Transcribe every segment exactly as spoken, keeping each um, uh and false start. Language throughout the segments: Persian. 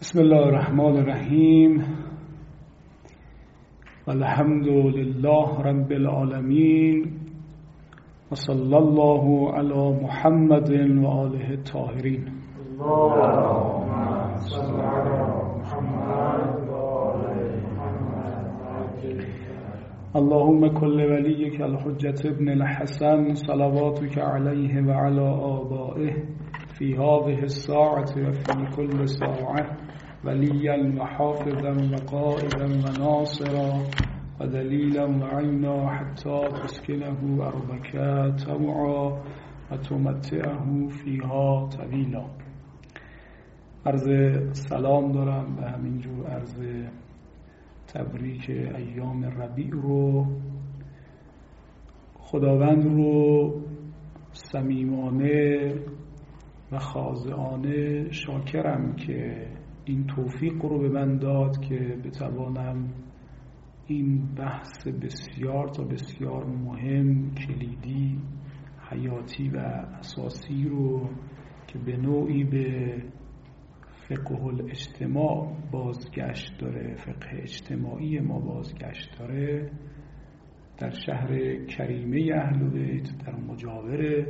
بسم الله الرحمن الرحیم والحمد لله رب العالمین و صلی الله علی محمد و آله الطاهرین. اللهم صل علی محمد و آل محمد. اللهم كل وليك الحجة ابن الحسن صلواتك عليه وعلى آبائه في هذه الساعة وفي كل ساعة وليا وحافظا وقائدا وناصرا ودليلا وعينا حتى تسكنه أرضك طوعا وتمتعه فيها طويلا. عرض سلام دارم و همینجور عرض تبریک ایام ربیع رو. خداوند رو صمیمانه و خاضعانه شاکرم که این توفیق رو به من داد که بتوانم این بحث بسیار تا بسیار مهم، کلیدی، حیاتی و اساسی رو که به نوعی به فقه الاجتماع بازگشت داره، فقه اجتماعی ما بازگشت داره، در شهر کریمه اهل بیت در مجاور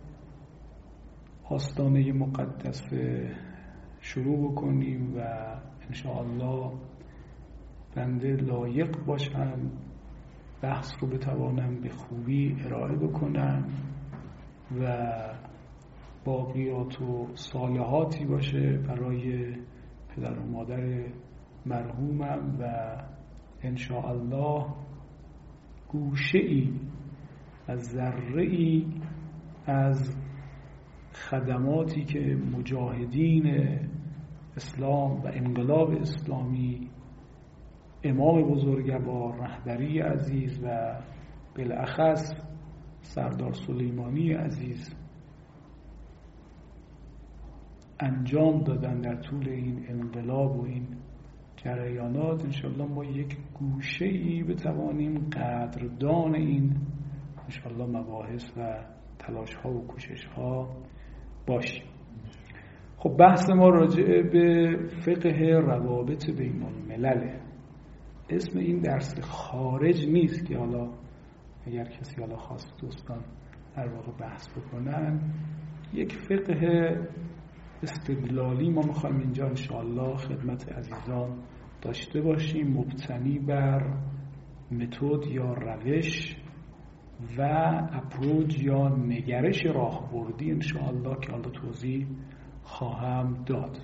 آستانه مقدس شروع بکنیم و انشاءالله بنده لایق باشم بحث رو بتوانم به خوبی ارائه بکنم و باقیات و صالحاتی باشه برای پدر و مادر مرحومم و انشاءالله گوشه‌ای از ذره‌ای از خدماتی که مجاهدین اسلام و انقلاب اسلامی، امام بزرگوار، رهبری عزیز و بالاخص سردار سلیمانی عزیز انجام دادن در طول این انقلاب و این جریانات، انشاءالله ما یک گوشه‌ای بتوانیم قدردان این انشاءالله مباحث و تلاش ها و کوشش ها باشیم. خب بحث ما راجع به فقه روابط بین الملله. اسم این درس خارج نیست که حالا اگر کسی حالا خواست دوستان در واقع بحث بکنن، یک فقه استدلالی ما میخوایم اینجا انشاءالله خدمت عزیزان داشته باشیم، مبتنی بر متد یا روش و اپروچ یا نگرش راهبردی انشاءالله که حالا توضیح خواهم داد.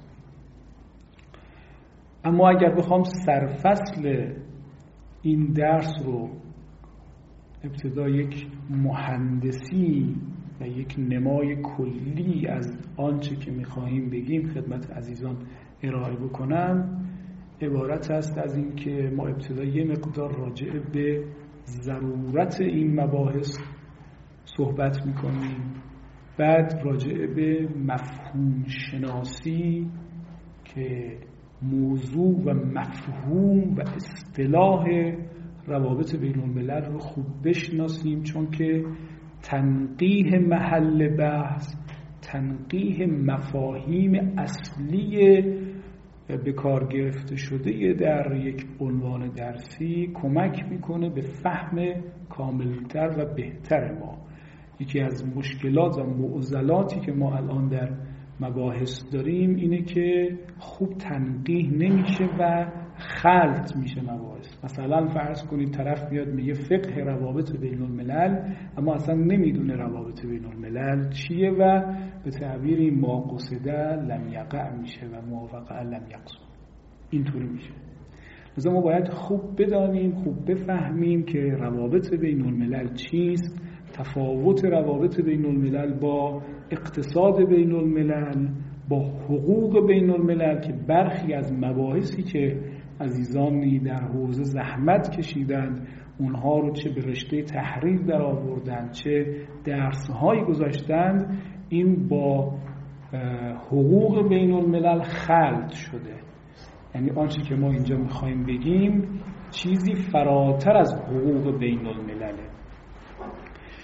اما اگر بخوام سرفصل این درس رو ابتدا یک مهندسی و یک نمای کلی از آنچه که میخواهیم بگیم خدمت عزیزان ارائه بکنم، عبارت است از این که ما ابتدا یه مقدار راجع به ضرورت این مباحث صحبت میکنیم، بعد راجع به مفهوم شناسی که موضوع و مفهوم و اصطلاح روابط بین الملل رو خوب بشناسیم، چون که تنقیح محل بحث، تنقیح مفاهیم اصلی به کار گرفته شده در یک عنوان درسی کمک میکنه به فهم کاملتر و بهتر ما. یکی از مشکلات و معضلاتی که ما الان در مباحث داریم اینه که خوب تنقیح نمیشه و خلط میشه مباحث. مثلا فرض کنید طرف میاد میگه فقه روابط بین الملل، اما اصلا نمیدونه روابط بین الملل چیه و به تعبیری ما قصده لم یقع میشه و موافقه لم یقصد، اینطوری میشه. لذا ما باید خوب بدانیم، خوب بفهمیم که روابط بین الملل چیست، تفاوت روابط بین الملل با اقتصاد بین الملل، با حقوق بین الملل که برخی از مباحثی که عزیزانی در حوزه زحمت کشیدند اونها رو چه به رشته تحریر در آوردند چه درس‌هایی گذاشتند، این با حقوق بین الملل خلط شده. یعنی آنچه که ما اینجا میخوایم بگیم چیزی فراتر از حقوق بین الملله.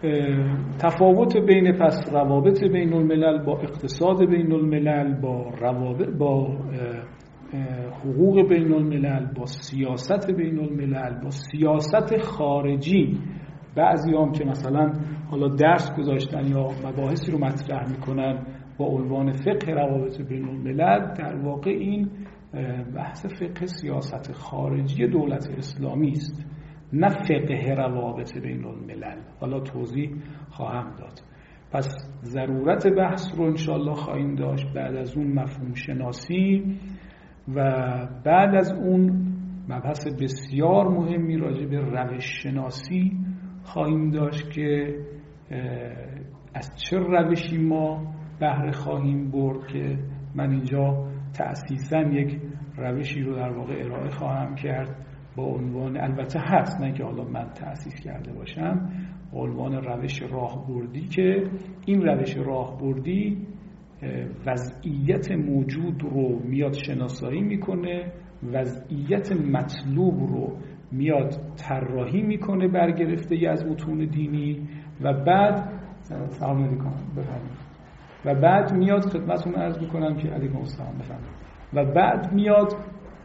تفاوت بین پس روابط بین الملل با اقتصاد بین الملل، با روابط با حقوق بین الملل، با سیاست بین الملل، با سیاست خارجی. بعضی هم که مثلا حالا درس گذاشتن یا مباحثی رو مطرح میکنن با عنوان فقه روابط بین الملل، در واقع این بحث فقه سیاست خارجی دولت اسلامی است، نه فقه روابط بین الملل. حالا توضیح خواهم داد. پس ضرورت بحث رو انشاءالله خواهیم داشت. بعد از اون مفهوم شناسی و بعد از اون مبحث بسیار مهمی راجع به روش شناسی خواهیم داشت که از چه روشی ما بهره خواهیم برد، که من اینجا تأسیساً یک روشی رو در واقع ارائه خواهم کرد با عنوان، البته هست نه که حالا من تأسیس کرده باشم، با عنوان روش راهبردی، که این روش راهبردی وضعیت موجود رو میاد شناسایی میکنه، وضعیت مطلوب رو میاد طراحی میکنه برگرفته از متون دینی و بعد سلام علیکم بفرمایید و بعد میاد خدمتتون عرض میکنم که علیکم السلام بفرمایید و بعد میاد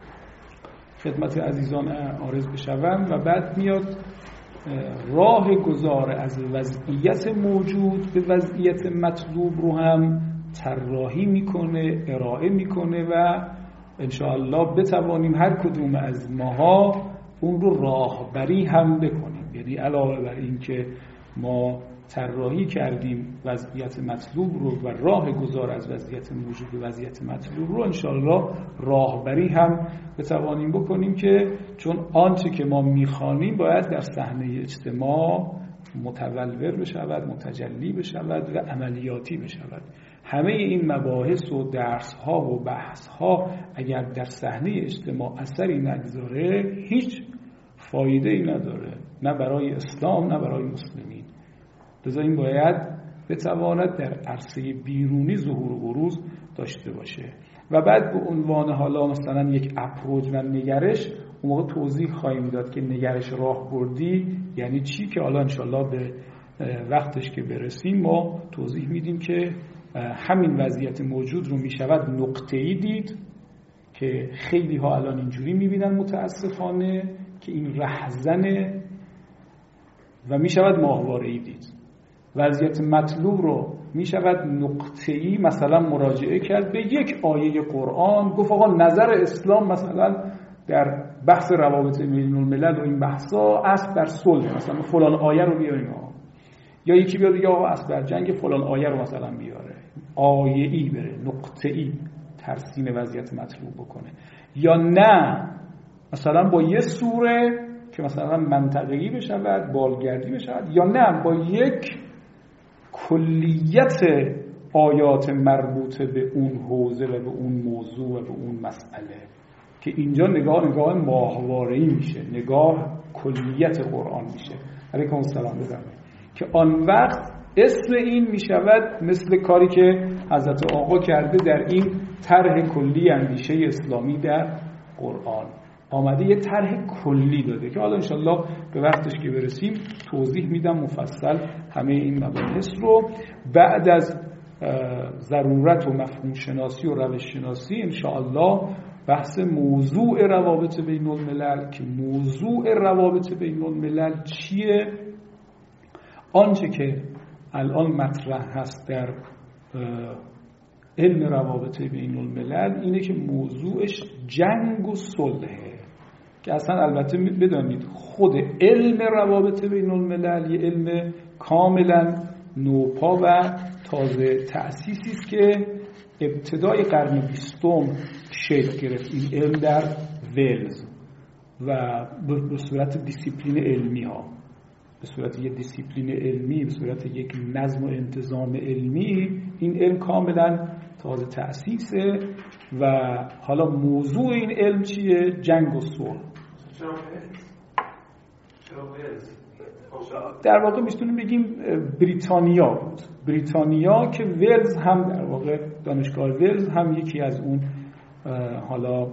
خدمت عزیزان عارض بشوم و بعد میاد راه گذار از وضعیت موجود به وضعیت مطلوب رو هم طراحی میکنه، ارائه میکنه و انشاءالله بتوانیم هر کدوم از ماها اون رو راهبری هم بکنیم. یعنی علاوه بر این که ما طراحی کردیم وضعیت مطلوب رو و راه گذار از وضعیت موجود به وضعیت مطلوب رو، انشاءالله راهبری هم بتوانیم بکنیم، که چون آنچه که ما میخوانیم باید در صحنه اجتماع متولور بشود، متجلی بشود و عملیاتی بشود. همه این مباحث و درس ها و بحث ها اگر در صحنه اجتماع اثری نگذاره هیچ فایده ای نداره، نه برای اسلام نه برای مسلمین. لذا این باید بتواند در عرصه بیرونی ظهور و بروز داشته باشه. و بعد به عنوان حالا مثلا یک اپروچ و نگرش اون موقع توضیح خواهیم داد که نگرش راهبردی یعنی چی، که حالا انشالله به وقتش که برسیم ما توضیح میدیم که همین وضعیت موجود رو میشود نقطه‌ای دید، که خیلی ها الان اینجوری میبینن متاسفانه که این رهزنه، و میشود ماهواره‌ای دید. وضعیت مطلوب رو میشود نقطه‌ای مثلا مراجعه کرد به یک آیه قرآن، گفت آقا نظر اسلام مثلا در بحث روابط بین الملل و این بحثا اصل در صلح، مثلا فلان آیه رو بیاریم ها. یا یکی بیاد بگه آقا اصل در جنگ فلان آیه رو مثلا بیاره، آیه‌ای بره نقطه‌ای ترسیم وضعیت مطلوب بکنه. یا نه مثلا با یه سوره که مثلا منطقه‌ای بشود، بالگردی بشود، یا نه با یک کلیت آیات مربوطه به اون حوزه و به اون موضوع و به اون مسئله، که اینجا نگاه نگاه ماهواره‌ای میشه، نگاه کلیت قرآن میشه. علیکم السلام بفرمایید. که آن وقت اصل این میشود مثل کاری که حضرت آقا کرده در این طرح کلی اندیشه اسلامی در قرآن، آمده یه طرح کلی داده که حالا انشالله به وقتش که برسیم توضیح میدم مفصل همه این مباحث رو. بعد از ضرورت و مفهوم شناسی و روش شناسی انشالله بحث موضوع روابط بین الملل، که موضوع روابط بین الملل چیه؟ آنچه که الان مطرح هست در علم روابط بین الملل اینه که موضوعش جنگ و صلحه، که اصلا البته بدانید خود علم روابط بین الملل یه علم کاملا نوپا و تازه تأسیسی است که ابتدای قرن بیستم شکل گرفت. این علم در ولز و به صورت دیسیپلین علمی ها، به صورت یک دیسیپلین علمی، به صورت یک نظم و انتظام علمی، این علم کاملا تازه تأسیسه. و حالا موضوع این علم چیه؟ جنگ و صلح. در واقع میتونیم بگیم بریتانیا بود. بریتانیا که ولز هم در واقع دانشگاه ولز هم یکی از اون حالا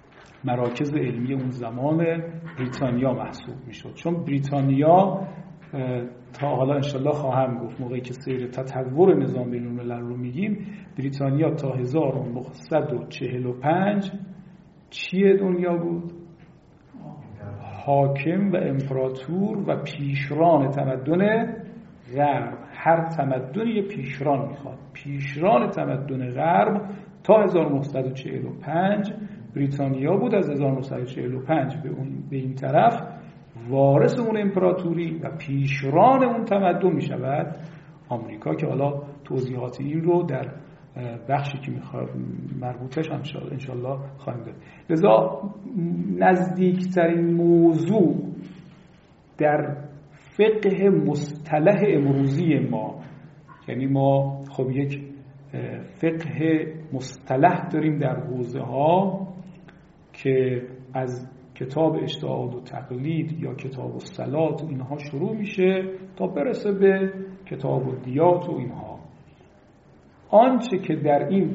مراکز علمی اون زمان بریتانیا محسوب میشد، چون بریتانیا تا حالا انشالله خواهم گفت موقعی که سیر تطور نظام بین الملل رو میگیم، بریتانیا تا هزار و نهصد و چهل و پنج چیه دنیا بود؟ حاکم و امپراتور و پیشران تمدن غرب. هر تمدن یه پیشران میخواد. پیشران تمدن غرب تا هزار و نهصد و چهل و پنج بریتانیا بود. از هزار و نهصد و چهل و پنج به اون به این طرف وارث اون امپراتوری و پیشران اون تمدن میشود آمریکا، که حالا توضیحات این رو در بخشی که میخواد مربوطش انشالله خواهیم داد. لذا نزدیکترین موضوع در فقه مصطلح امروزی ما، یعنی ما خب یک فقه مصطلح داریم در حوزه ها که از کتاب اجتهاد و تقلید یا کتاب الصلات و اینها شروع میشه تا برسه به کتاب الدیات و اینها. آنچه که در این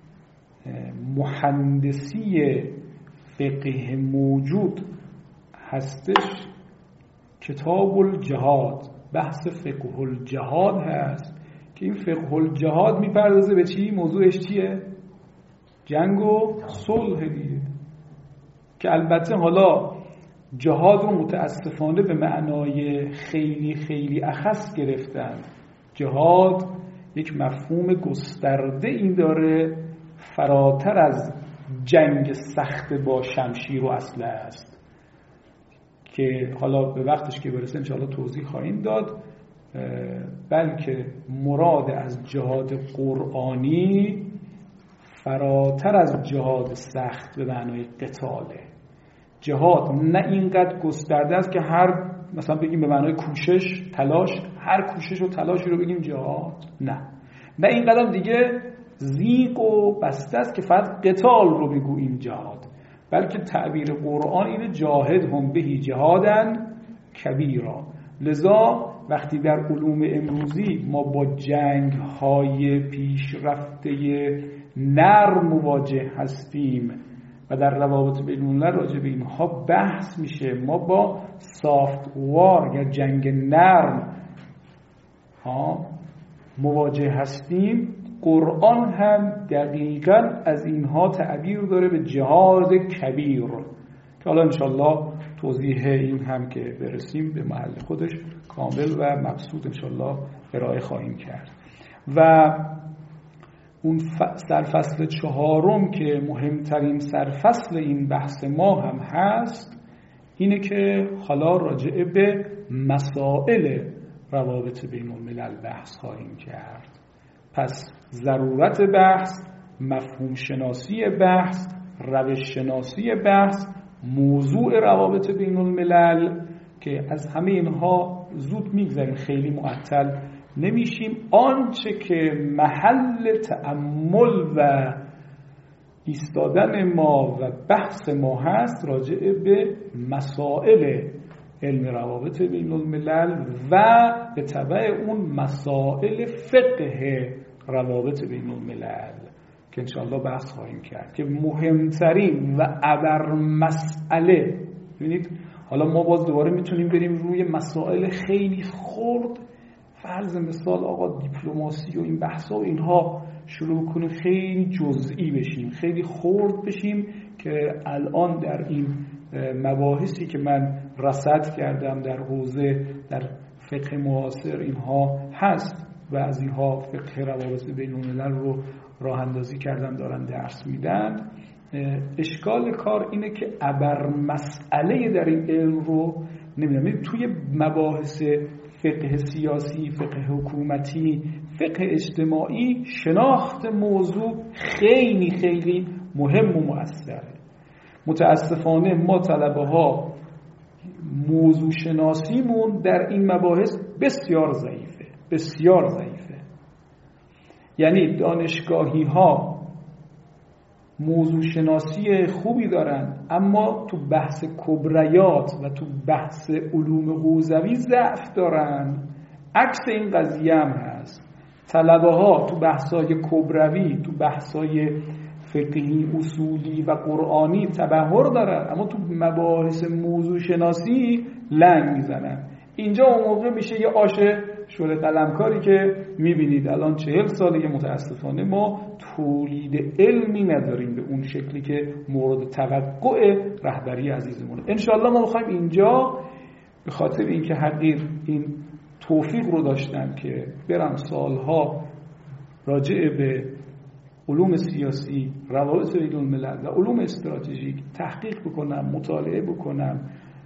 مهندسی فقه موجود هستش کتاب الجهاد، بحث فقه الجهاد هست که این فقه الجهاد میپردازه به چی؟ موضوعش چیه؟ جنگ و صلح دیگه، که البته حالا جهاد رو متاسفانه به معنای خیلی خیلی اخص گرفتن. جهاد یک مفهوم گسترده این داره، فراتر از جنگ سخت با شمشیر و اسلحه است، که حالا به وقتش که برسه انشاءالله توضیح خواهیم داد. بلکه مراد از جهاد قرآنی فراتر از جهاد سخت به معنای قتاله. جهاد نه اینقدر گسترده است که هر مثلا بگیم به معنای کوشش، تلاش، هر کوشش و تلاشی رو بگیم جهاد، نه نه اینقدر دیگه زیق و بسته است که فقط قتال رو بگوییم جهاد، بلکه تعبیر قرآن اینه جاهد هم بهی جهادن کبیرا. لذا وقتی در علوم امروزی ما با جنگ های پیشرفته نرم مواجه هستیم و در روابط بین الملل راجع به اینها بحث میشه، ما با سافت وار یا جنگ نرم ها مواجه هستیم، قرآن هم دقیقاً از اینها تعبیر داره به جهاد کبیر، که حالا انشالله توضیح این هم که برسیم به محل خودش کامل و مبسوط انشالله ارائه خواهیم کرد. و اون سرفصل چهارم که مهمترین سرفصل این بحث ما هم هست اینه که حالا راجع به مسائل روابط بین الملل بحث خواهیم کرد. پس ضرورت بحث، مفهوم شناسی بحث، روش شناسی بحث، موضوع روابط بین الملل، که از همه اینها زود میگذاریم، خیلی معطل نمیشیم. آنچه که محل تأمل و ایستادن ما و بحث ما هست راجع به مسائل علم روابط بین الملل و به تبع اون مسائل فقه روابط بین الملل که انشاءالله بحث خواهیم کرد، که مهمترین و ابر مسئله. ببینید حالا ما باز دوباره میتونیم بریم روی مسائل خیلی خرد، فرض مثال آقا دیپلماسی و این بحثا و اینها شروع کنیم خیلی جزئی بشیم، خیلی خرد بشیم، که الان در این مباحثی که من رصد کردم در حوزه در فقه معاصر اینها هست و از اینها فقه روابط بین الملل رو راه اندازی کردن دارن درس میدن. اشکال کار اینه که ابر مسئله در این علم رو نمیدونم، توی مباحث فقه سیاسی، فقه حکومتی، فقه اجتماعی شناخت موضوع خیلی خیلی مهم و مؤثره. متاسفانه ما طلبه ها موضوع شناسیمون در این مباحث بسیار ضعیفه، بسیار ضعیفه. یعنی دانشگاهی ها موضوع شناسی خوبی دارن، اما تو بحث کبریات و تو بحث علوم حوزوی ضعف دارن. عکس این قضیه هم هست. طلبه ها تو بحثای کبروی، تو بحثای فقهی اصولی و قرآنی تبحر دارن، اما تو مباحث موضوع شناسی لنگ میزنن. اینجا اون موقع میشه یه آش شوره قلمکاری که میبینید الان چهل ساله متاسفانه ما تولید علمی نداریم به اون شکلی که مورد توقع رهبری عزیزمونه. انشاءالله ما میخوایم اینجا به خاطر اینکه حقیر این توفیق رو داشتم که برم سالها راجع به علوم سیاسی، روابط بین الملل و علوم استراتژیک تحقیق بکنم، مطالعه بکنم،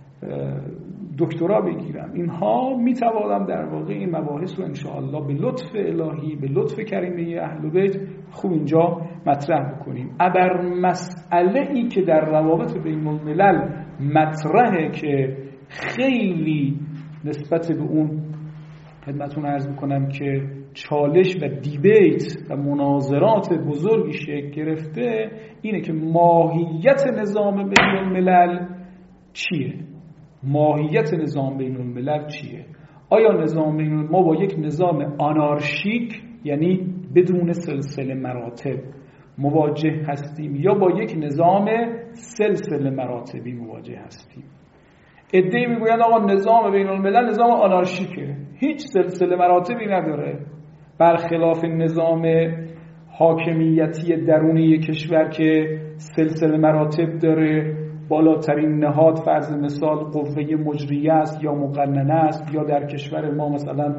دکترا بگیرم، اینها میتوانم در واقع این مباحث رو انشاءالله به لطف الهی، به لطف کریمه اهل بیت خوب اینجا مطرح بکنیم. ابر مسئله ای که در روابط بین الملل مطرحه که خیلی نسبت به اون خدمتون عرض بکنم که چالش و دیبیت و مناظرات بزرگی شکل گرفته، اینه که ماهیت نظام بین الملل چیه؟ ماهیت نظام بین الملل چیه؟ آیا نظام بین الملل ما با یک نظام آنارشیک یعنی بدون سلسله مراتب مواجه هستیم یا با یک نظام سلسله مراتبی مواجه هستیم؟ عده‌ای میگویند آقا نظام بین الملل نظام آنارشیکه، هیچ سلسله مراتبی نداره، برخلاف نظام حاکمیتی درونی کشور که سلسله مراتب داره. بالاترین نهاد فرض مثال قوه مجریه است یا مقننه است، یا در کشور ما مثلا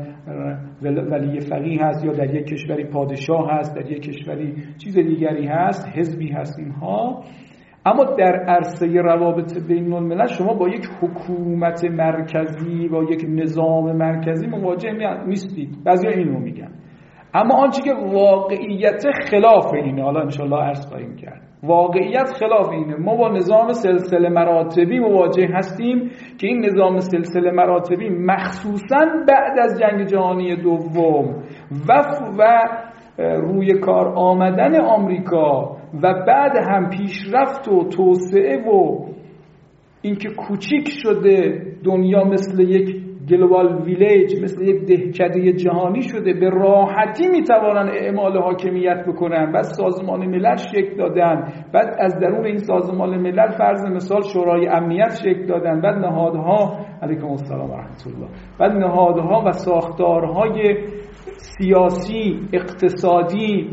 ولی فقیه هست، یا در یک کشوری پادشاه هست، در یک کشوری چیز دیگری هست، حزبی هست اینها. اما در عرصه روابط بین الملل شما با یک حکومت مرکزی، با یک نظام مرکزی مواجه نیستید. بعضیا اینو میگن، اما آنچه که واقعیت خلاف اینه، حالا انشالله عرض خواهیم کرد، واقعیت خلاف اینه. ما با نظام سلسله مراتبی مواجه هستیم که این نظام سلسله مراتبی مخصوصاً بعد از جنگ جهانی دوم و و روی کار آمدن آمریکا و بعد هم پیشرفت و توسعه و اینکه کوچیک شده دنیا مثل یک گلوبال ویلیج، مثل یک دهکده جهانی شده، به راحتی میتوانن اعمال حاکمیت بکنن. بعد سازمان ملل شکل دادن، بعد از درون این سازمان ملل فرض مثال شورای امنیت شکل دادن، بعد نهادها علیکم السلام و رحمت الله، بعد نهادها و ساختارهای سیاسی، اقتصادی،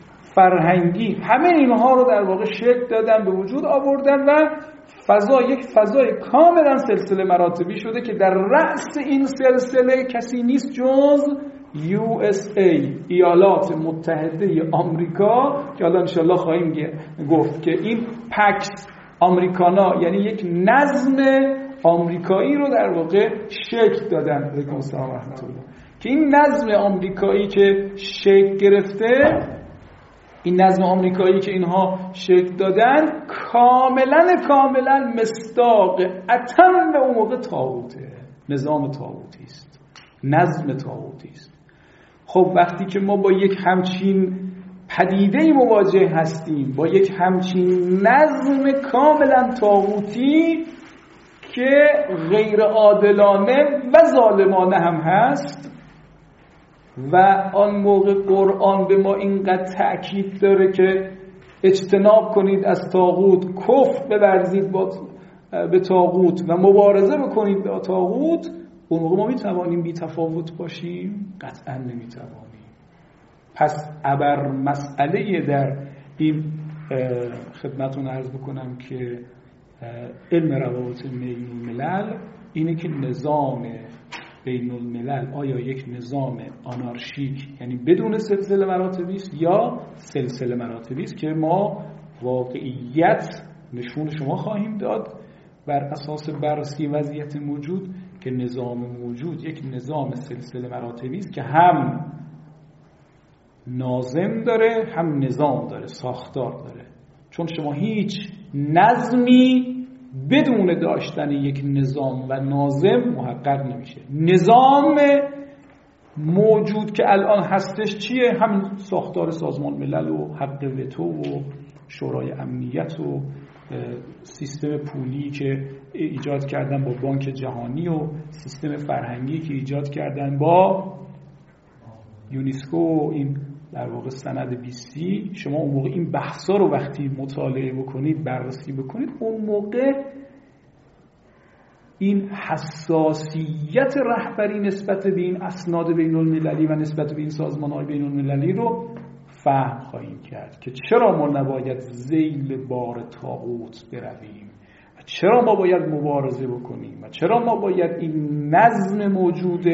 فرهنگی، همه اینها رو در واقع شکل دادن، به وجود آوردن و فضا یک فضای کاملا سلسله مراتبی شده که در رأس این سلسله کسی نیست جز یو اس ای، ایالات متحده آمریکا، که الان انشالله خواهیم گفت که این پکس آمریکانا یعنی یک نظم آمریکایی رو در واقع شکل دادن. علیکم السلام و رحمت الله. که این نظم آمریکایی که شکل گرفته، این نظم آمریکایی که اینها شکل دادن، کاملا کاملا مصداق اتم به اون موقع طاغوته، نظام طاغوتی است، نظم طاغوتی است. خب وقتی که ما با یک همچین پدیده‌ای مواجه هستیم، با یک همچین نظم کاملا طاغوتی که غیر عادلانه و ظالمانه هم هست، و آن موقع قرآن به ما اینقدر تأکید داره که اجتناب کنید از طاغوت، کفر بورزید به طاغوت و مبارزه بکنید با طاغوت، اون موقع ما میتوانیم بی تفاوت باشیم؟ قطعا نمیتوانیم. پس ابر مسئله در این خدمتون عرض بکنم که علم روابط بین الملل اینه که نظام بین الملل آیا یک نظام آنارشیک یعنی بدون سلسله مراتبی است یا سلسله مراتبی است، که ما واقعیت نشون شما خواهیم داد بر اساس بررسی وضعیت موجود که نظام موجود یک نظام سلسله مراتبی است که هم ناظم داره هم نظام داره، ساختار داره. چون شما هیچ نظمی بدون داشتن یک نظام و ناظم محقق نمیشه. نظام موجود که الان هستش چیه؟ همین ساختار سازمان ملل و حق وتو و شورای امنیت و سیستم پولی که ایجاد کردن با بانک جهانی و سیستم فرهنگی که ایجاد کردن با یونسکو و این در واقع سند بیستی. شما اون موقع این بحثا رو وقتی مطالعه بکنید، بررسی بکنید، اون موقع این حساسیت رهبری نسبت به این اسناد بین المللی و نسبت به این سازمان‌های بین المللی رو فهم خواهیم کرد که چرا ما نباید ذیل بار طاغوت برویم و چرا ما باید مبارزه بکنیم و چرا ما باید این نظم موجود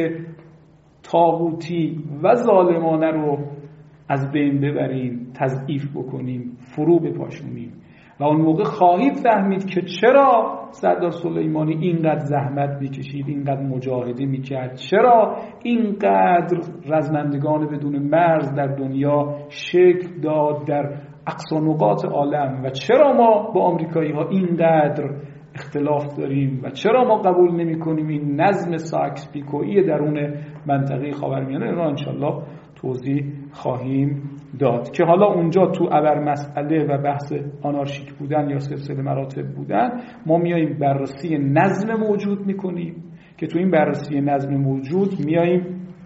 طاغوتی و ظالمانه رو از بین ببریم، تضعیف بکنیم، فرو بپاشونیم. و اون موقع خواهید فهمید که چرا سردار سلیمانی اینقدر زحمت میکشید، اینقدر مجاهده میکرد، چرا اینقدر رزمندگان بدون مرز در دنیا شکل داد در اقصا نقاط عالم و چرا ما با آمریکایی ها اینقدر اختلاف داریم و چرا ما قبول نمی کنیم این نظم ساکس پیکویی درون منطقه خاورمیانه را انشالله توضیح خواهیم داد که حالا اونجا تو ابر مسئله و بحث آنارشیک بودن یا سلسله مراتب بودن ما میاییم بررسی نظم موجود میکنیم که تو این بررسی نظم موجود میاییم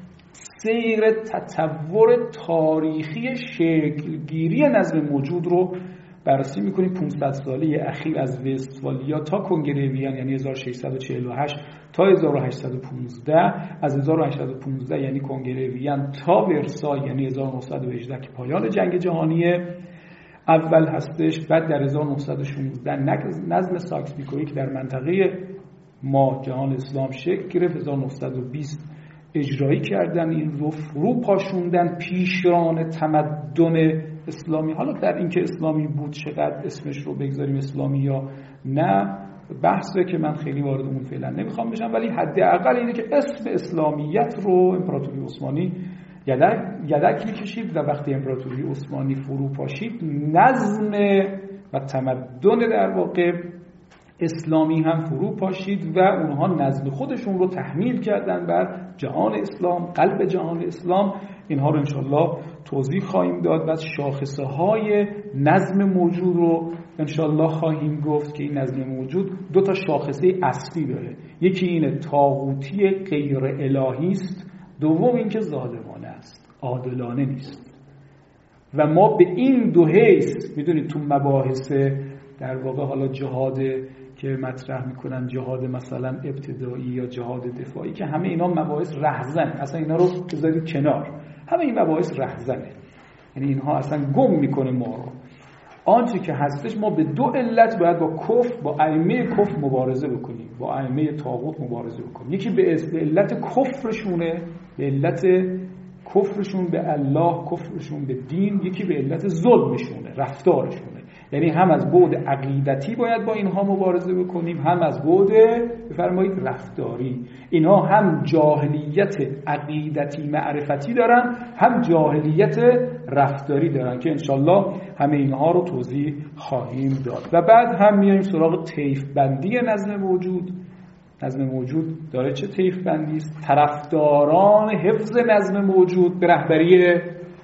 سیر تطور تاریخی شکلگیری نظم موجود رو بررسی میکنیم. پانصد ساله اخیر از وستفالیا تا کنگره وین یعنی هزار و ششصد و چهل و هشت تا هزار و هشتصد و پانزده، از هزار و هشتصد و پانزده یعنی کنگره وین تا ورسای یعنی هزار و نهصد و هجده که پایان جنگ جهانی اول هستش. بعد در هزار و نهصد و شانزده نظم ساکس پیکویی که در منطقه ما جهان اسلام شکل گرفت، هزار و نهصد و بیست اجرایی کردن، این رو فرو پاشوندن پیشران تمدن اسلامی. حالا در اینکه اسلامی بود چقدر اسمش رو بگذاریم اسلامی یا نه بحثه که من خیلی وارد اون فعلا نمیخوام بشم، ولی حداقل اینه که اسم اسلامیت رو امپراتوری عثمانی یدک یدک میکشید و وقتی امپراتوری عثمانی فرو پاشید نظم و تمدن در واقع اسلامی هم فرو پاشید و اونها نظم خودشون رو تحمیل کردن بر جهان اسلام، قلب جهان اسلام. اینها رو انشالله توضیح خواهیم داد و شاخصه های نظم موجود رو انشالله خواهیم گفت که این نظم موجود دو تا شاخصه اصلی داره، یکی اینه طاغوتی غیر الهی است، دوم اینکه ظالمانه است، عادلانه نیست. و ما به این دو حیث میدونید تو مباحث در واقع حالا جهاد که مطرح میکنن، جهاد مثلا ابتدایی یا جهاد دفاعی، که همه اینا مباحث رهزن، اصلا اینا رو بذارید کنار، همه این مباحث رهزنه، یعنی اینها اصلا گم میکنه ما رو. آنچه که هستش ما به دو علت باید با کفر، با ائمه کفر مبارزه بکنیم، با ائمه طاغوت مبارزه بکنیم. یکی به علت کفرشونه، به علت کفرشون به الله، کفرشون به دین، یکی به علت ظلمشونه، رفتارشونه. یعنی هم از بعد عقیدتی باید با اینها مبارزه بکنیم، هم از بعد بفرمایید رفتاری. اینها هم جاهلیت عقیدتی معرفتی دارن، هم جاهلیت رفتاری دارن که انشالله همه اینها رو توضیح خواهیم داد. و بعد هم میایم سراغ طیف بندی نظم موجود. نظم موجود داره چه طیف بندی است؟ طرفداران حفظ نظم موجود به رهبری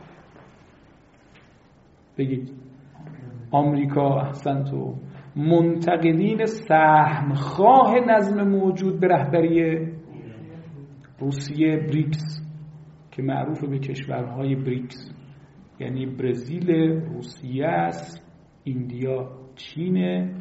بگید آمریکا، احسنتو، منتقدین سهمخواه نظم موجود به رهبری روسیه، بریکس که معروف به کشورهای بریکس، یعنی برزیل، روسیه است، ایندیا، چین،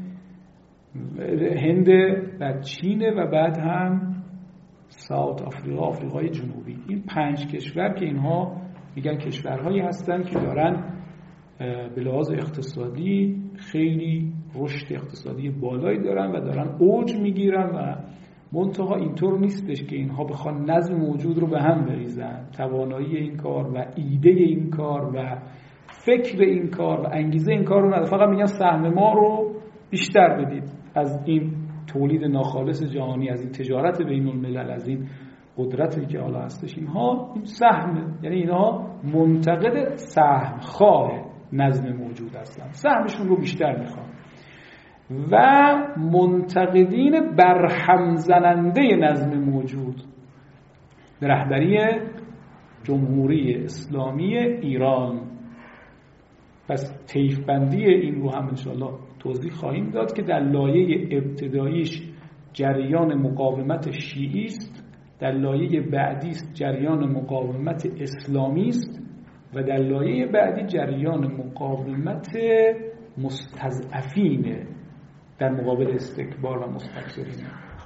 هند و چین و بعد هم ساوت آفریقا، آفریقای جنوبی. این پنج کشور که اینها میگن کشورهایی هستن که دارن به لحاظ اقتصادی خیلی رشد اقتصادی بالایی دارن و دارن اوج میگیرن و منتها اینطور نیستش که اینها بخوان نظم موجود رو به هم بریزن. توانایی این کار و ایده این کار و فکر این کار و انگیزه این کار رو ندارن. فقط میگن سهم ما رو بیشتر بدید از این تولید ناخالص جهانی، از این تجارت بین الملل، از این قدرتی که حالا هستش. اینها این سهم، یعنی اینها منتقد سهم خواه نظم موجود هستن، سهمشون رو بیشتر میخوان. و منتقدین برهم زننده نظم موجود به رهبری جمهوری اسلامی ایران. پس طیف بندی این رو هم انشاءالله توضیح خواهیم داد که در لایه ابتداییش جریان مقاومت شیعی است، در لایه بعدی است جریان مقاومت اسلامی است و در لایه بعدی جریان مقاومت مستضعفین در مقابل استکبار و مستکبرین.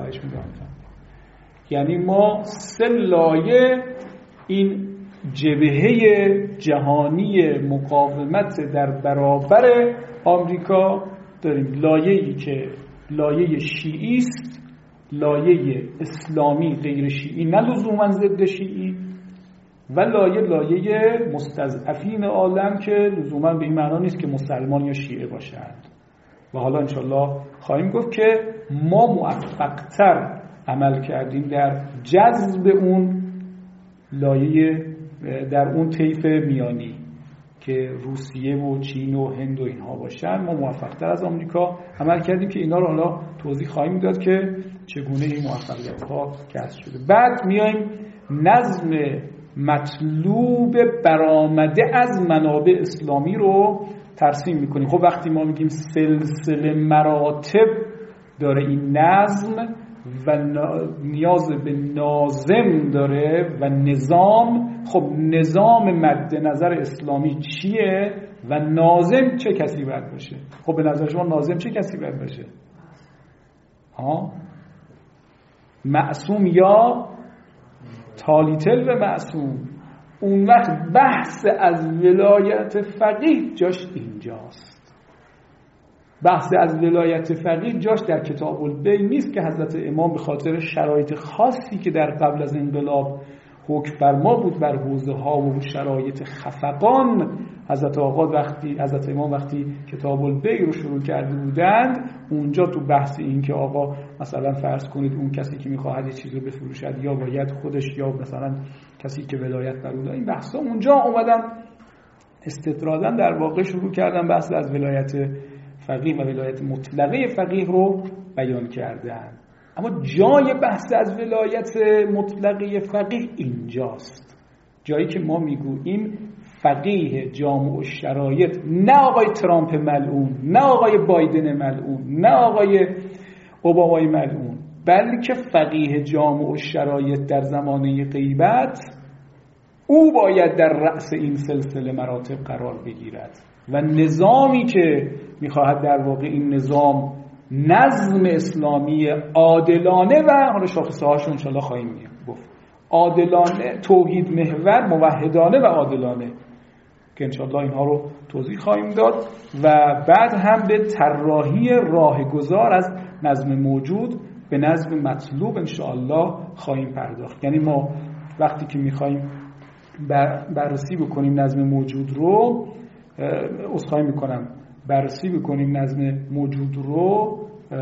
خواهش می‌کنم. یعنی ما سه لایه این جبهه جهانی مقاومت در برابر آمریکا داریم. لایه‌ای که لایه شیعی است، لایه اسلامی غیر شیعی نه لزوما ضد شیعی، و لایه لایه مستضعفین عالم که لزوما به این معنا نیست که مسلمان یا شیعه باشند. و حالا انشالله خواهیم گفت که ما موفق‌تر عمل کردیم در جذب اون لایه، در اون طیف میانی که روسیه و چین و هند و اینها باشن. ما موفق‌تر از آمریکا عمل کردیم که اینا رو حالا توضیح خواهیم داد که چگونه این موفقیت‌ها کسب شده. بعد میایم نظم مطلوب برآمده از منابع اسلامی رو ترسیم میکنیم. خب وقتی ما میگیم سلسله مراتب داره این نظم و نیاز به ناظم داره و نظام، خب نظام مد نظر اسلامی چیه و ناظم چه کسی باید باشه؟ خب به نظر شما ناظم چه کسی باید باشه؟ ها؟ معصوم یا تالیتل و معصوم. اون وقت بحث از ولایت فقیه جاش اینجاست. بحث از ولایت فقیه جاش در کتاب البیع نیست که حضرت امام به خاطر شرایط خاصی که در قبل از انقلاب حکم فرما بود بر حوزه ها و شرایط خفقان، حضرت آقا وقتی حضرت امام وقتی کتاب البیع رو شروع کرده بودند، اونجا تو بحث این که آقا مثلا فرض کنید اون کسی که میخواهد یه چیزی رو بفروشد یا باید خودش یا مثلا کسی که ولایت بر اون، این بحثا اونجا اومدن استطرادن در واقع شروع کردن بحث از ولایت فقیه و ولایت مطلقه فقیه رو بیان کردن. اما جای بحث از ولایت مطلقه فقیه اینجاست، جایی که ما میگوییم فقیه جامع الشرایط، نه آقای ترامپ ملعون، نه آقای بایدن ملعون، نه آقای اوبامای ملعون، بلکه فقیه جامع الشرایط در زمانه غیبت، او باید در رأس این سلسله مراتب قرار بگیرد و نظامی که میخواهد در واقع این نظام نظم اسلامی عادلانه و حالا شاخصه هاشون انشاءالله خواهیم گفت، عادلانه، توحید محور، موحدانه و عادلانه که انشاءالله اینها رو توضیح خواهیم داد و بعد هم به طراحی راهگذار از نظم موجود به نظم مطلوب انشاءالله خواهیم پرداخت. یعنی ما وقتی که میخواهیم بررسی بکنیم نظم موجود رو، عذرخواهی میکنم بررسی بکنیم نظم موجود رو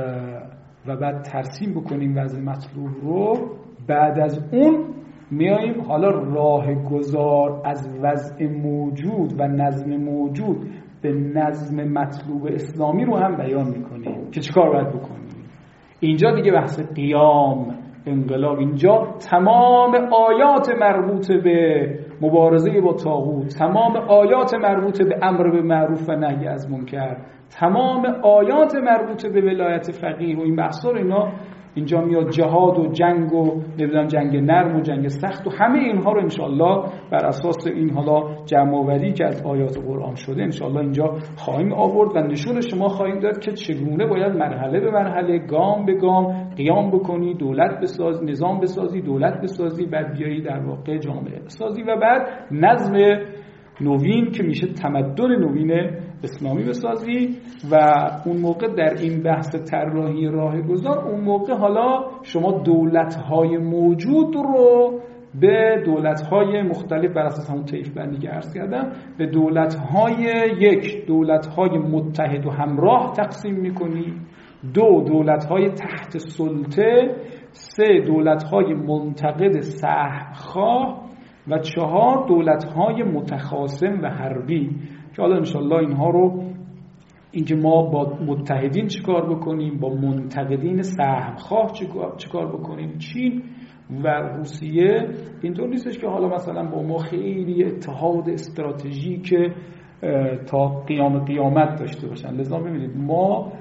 و بعد ترسیم بکنیم وضع مطلوب رو، بعد از اون میاییم حالا راهگذار از وضع موجود و نظم موجود به نظم مطلوب اسلامی رو هم بیان میکنیم که چیکار باید بکنیم. اینجا دیگه بحث قیام، انقلاب، اینجا تمام آیات مربوط به مبارزه با طاغوت، تمام آیات مربوط به امر به معروف و نهی از منکر، تمام آیات مربوط به ولایت فقیه و این بحثا رو اینا اینجا میاد، جهاد و جنگ و نمیدونم جنگ نرم و جنگ سخت و همه اینها رو انشالله بر اساس این حالا جمع آوری که از آیات قرآن شده انشالله اینجا خواهیم آورد و نشون شما خواهیم داد که چگونه باید مرحله به مرحله، گام به گام قیام بکنی، دولت بسازی، نظام بسازی، دولت بسازی، بعد بیایی در واقع جامعه بسازی و بعد نظم نوین که میشه تمدن نوین اسلامی بسازی. و اون موقع در این بحث طراحی راهگذار، اون موقع حالا شما دولت‌های موجود رو به دولت‌های مختلف بر اساس همون طیف بندی که عرض کردم به دولت‌های یک، دولت‌های متحد و همراه تقسیم می‌کنی، دو دولت‌های تحت سلطه، سه دولت‌های منتقد سهم‌خواه و چهار دولت‌های متخاصم و حربی که حالا انشالله اینها رو اینکه ما با متحدین چیکار بکنیم، با منتقدین سهمخواه چیکار بکنیم، چین و روسیه اینطور نیستش که حالا مثلا با ما خیلی اتحاد استراتژیک تا قیام قیامت داشته باشن. لذا ببینید ما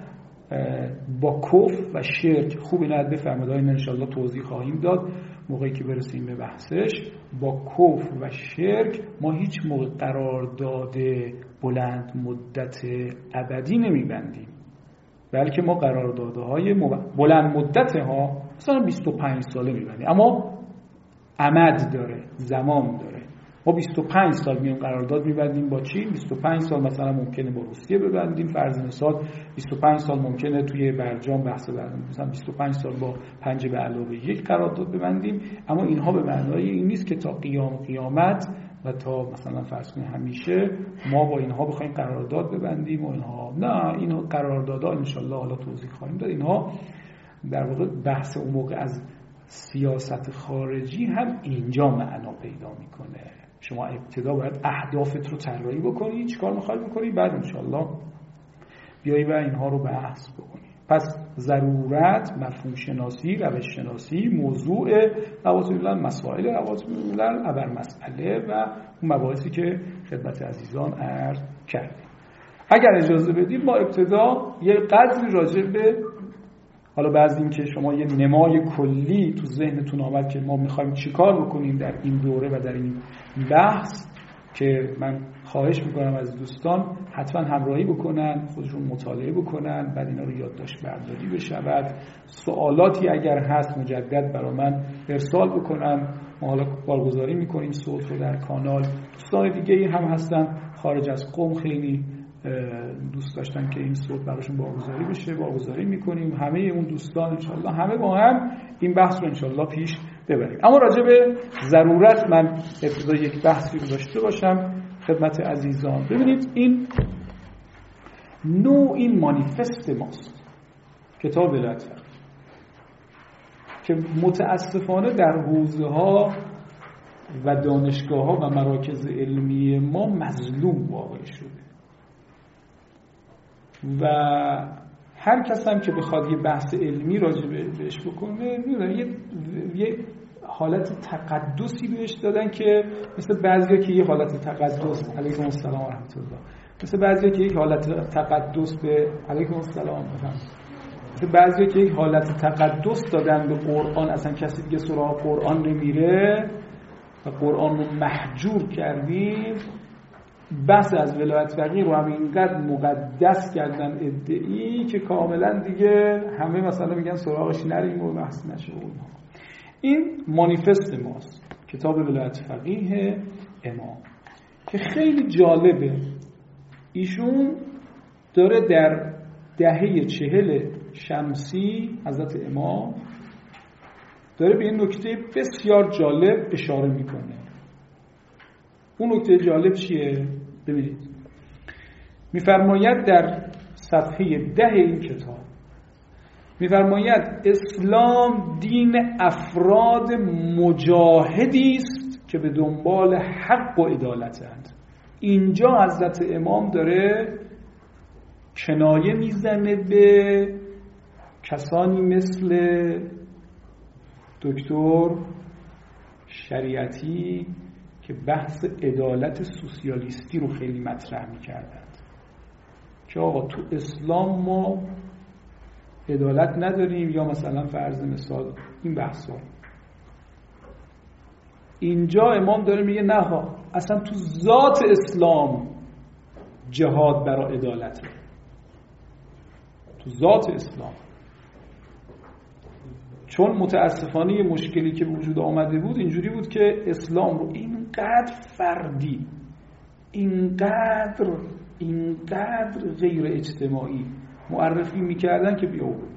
با کفر و شرک، خوب اینو بفهمید، این انشالله توضیح خواهیم داد موقعی که برسیم به بحثش، با کفر و شرک ما هیچ موقع قرارداد بلند مدت ابدی نمیبندیم، بلکه ما قراردادهای مب... بلند مدت ها مثلا بیست و پنج ساله میبندیم، اما امد داره، زمان داره. ما بیست و پنج سال میون قرارداد میبندیم با چین، بیست و پنج سال مثلا ممکنه با روسیه ببندیم، فرض مثال بیست و پنج سال ممکنه توی برجام بحث بردیم مثلا بیست و پنج سال با پنج به علاوه یک قرارداد ببندیم. اما اینها به معنای این نیست که تا قیام قیامت و تا مثلا فرض کنید همیشه ما با اینها بخوایم قرارداد ببندیم و اینها. نه، این قراردادها ان شاء الله حالا توضیح خواهیم داد. اینها در واقع بحث اون موقع از سیاست خارجی هم اینجا معنا پیدا میکنه. شما ابتدا باید اهدافت رو طراحی بکنی، چیکار می‌خوای بکنی، بعد ان شاء الله بیایی و اینها رو بحث بکنی. پس ضرورت، مفهوم شناسی، روش شناسی، موضوع روابط الملل، مسائل روابط الملل، ابر مسئله و اون مباحثی که خدمت عزیزان عرض کردیم. اگر اجازه بدید ما ابتدا یه قدری راجع به حالا بعضی این که شما یه نمای کلی تو ذهنتون آمد که ما میخوایم چیکار بکنیم در این دوره و در این بحث، که من خواهش میکنم از دوستان حتما همراهی بکنن، خودشون مطالعه بکنن، بعد اینا رو یادداشت برداری بشود. سوالاتی اگر هست مجدد برای من ارسال بکنن. ما حالا بارگذاری میکنیم صوت رو در کانال. دوستان دیگه هم هستن خارج از قم خیلی دوست داشتن که این صوت براشون بارگذاری بشه، بارگذاری میکنیم. همه اون دوستان انشالله همه با هم این بحث رو انشالله پیش ببریم. اما راجع به ضرورت من ابتدا یک بحثی رو داشته باشم خدمت عزیزان. ببینید این نوع این مانیفست ماست، کتاب ولایت فقیه، که متاسفانه در حوزه ها و دانشگاه ها و مراکز علمی ما مظلوم واقع شده و هر کس هم که بخواد یه بحث علمی راجع بهش بکنه میدونن یه یه حالت تقدسی بهش دادن که مثل بعضیا که یه حالت تقدس علیکم السلام و رحمت الله مثل بعضیا که یک حالت تقدس به علیکم السلام بفهم مثل بعضیا که یک حالت تقدس دادن به قرآن، اصلا کسی دیگه سراغ قرآن نمیره و قرآن رو محجور کردیم. بحث از ولایت فقیه رو هم اینقدر مقدس کردن ادعی که کاملا دیگه همه مثلا میگن سراغش نریم و بحث نشه. این مانیفست ماست، کتاب ولایت فقیه امام، که خیلی جالبه. ایشون داره در دهه چهل شمسی حضرت امام داره به این نکته بسیار جالب اشاره میکنه. اون نکته جالب چیه؟ ببینید میفرماید در صفحه ده این کتاب، میفرماید اسلام دین افراد مجاهدی است که به دنبال حق و عدالتند. اینجا حضرت امام داره کنایه میزنه به کسانی مثل دکتر شریعتی که بحث عدالت سوسیالیستی رو خیلی مطرح می‌کردند که آقا تو اسلام ما عدالت نداریم، یا مثلا فرض مثال این بحثا. اینجا امام داره میگه نه ها، اصلا تو ذات اسلام جهاد برای عدالته، تو ذات اسلام. چون متاسفانه یه مشکلی که وجود آمده بود اینجوری بود که اسلام رو اینقدر فردی، اینقدر اینقدر غیر اجتماعی معرفی میکردن که بیا بود.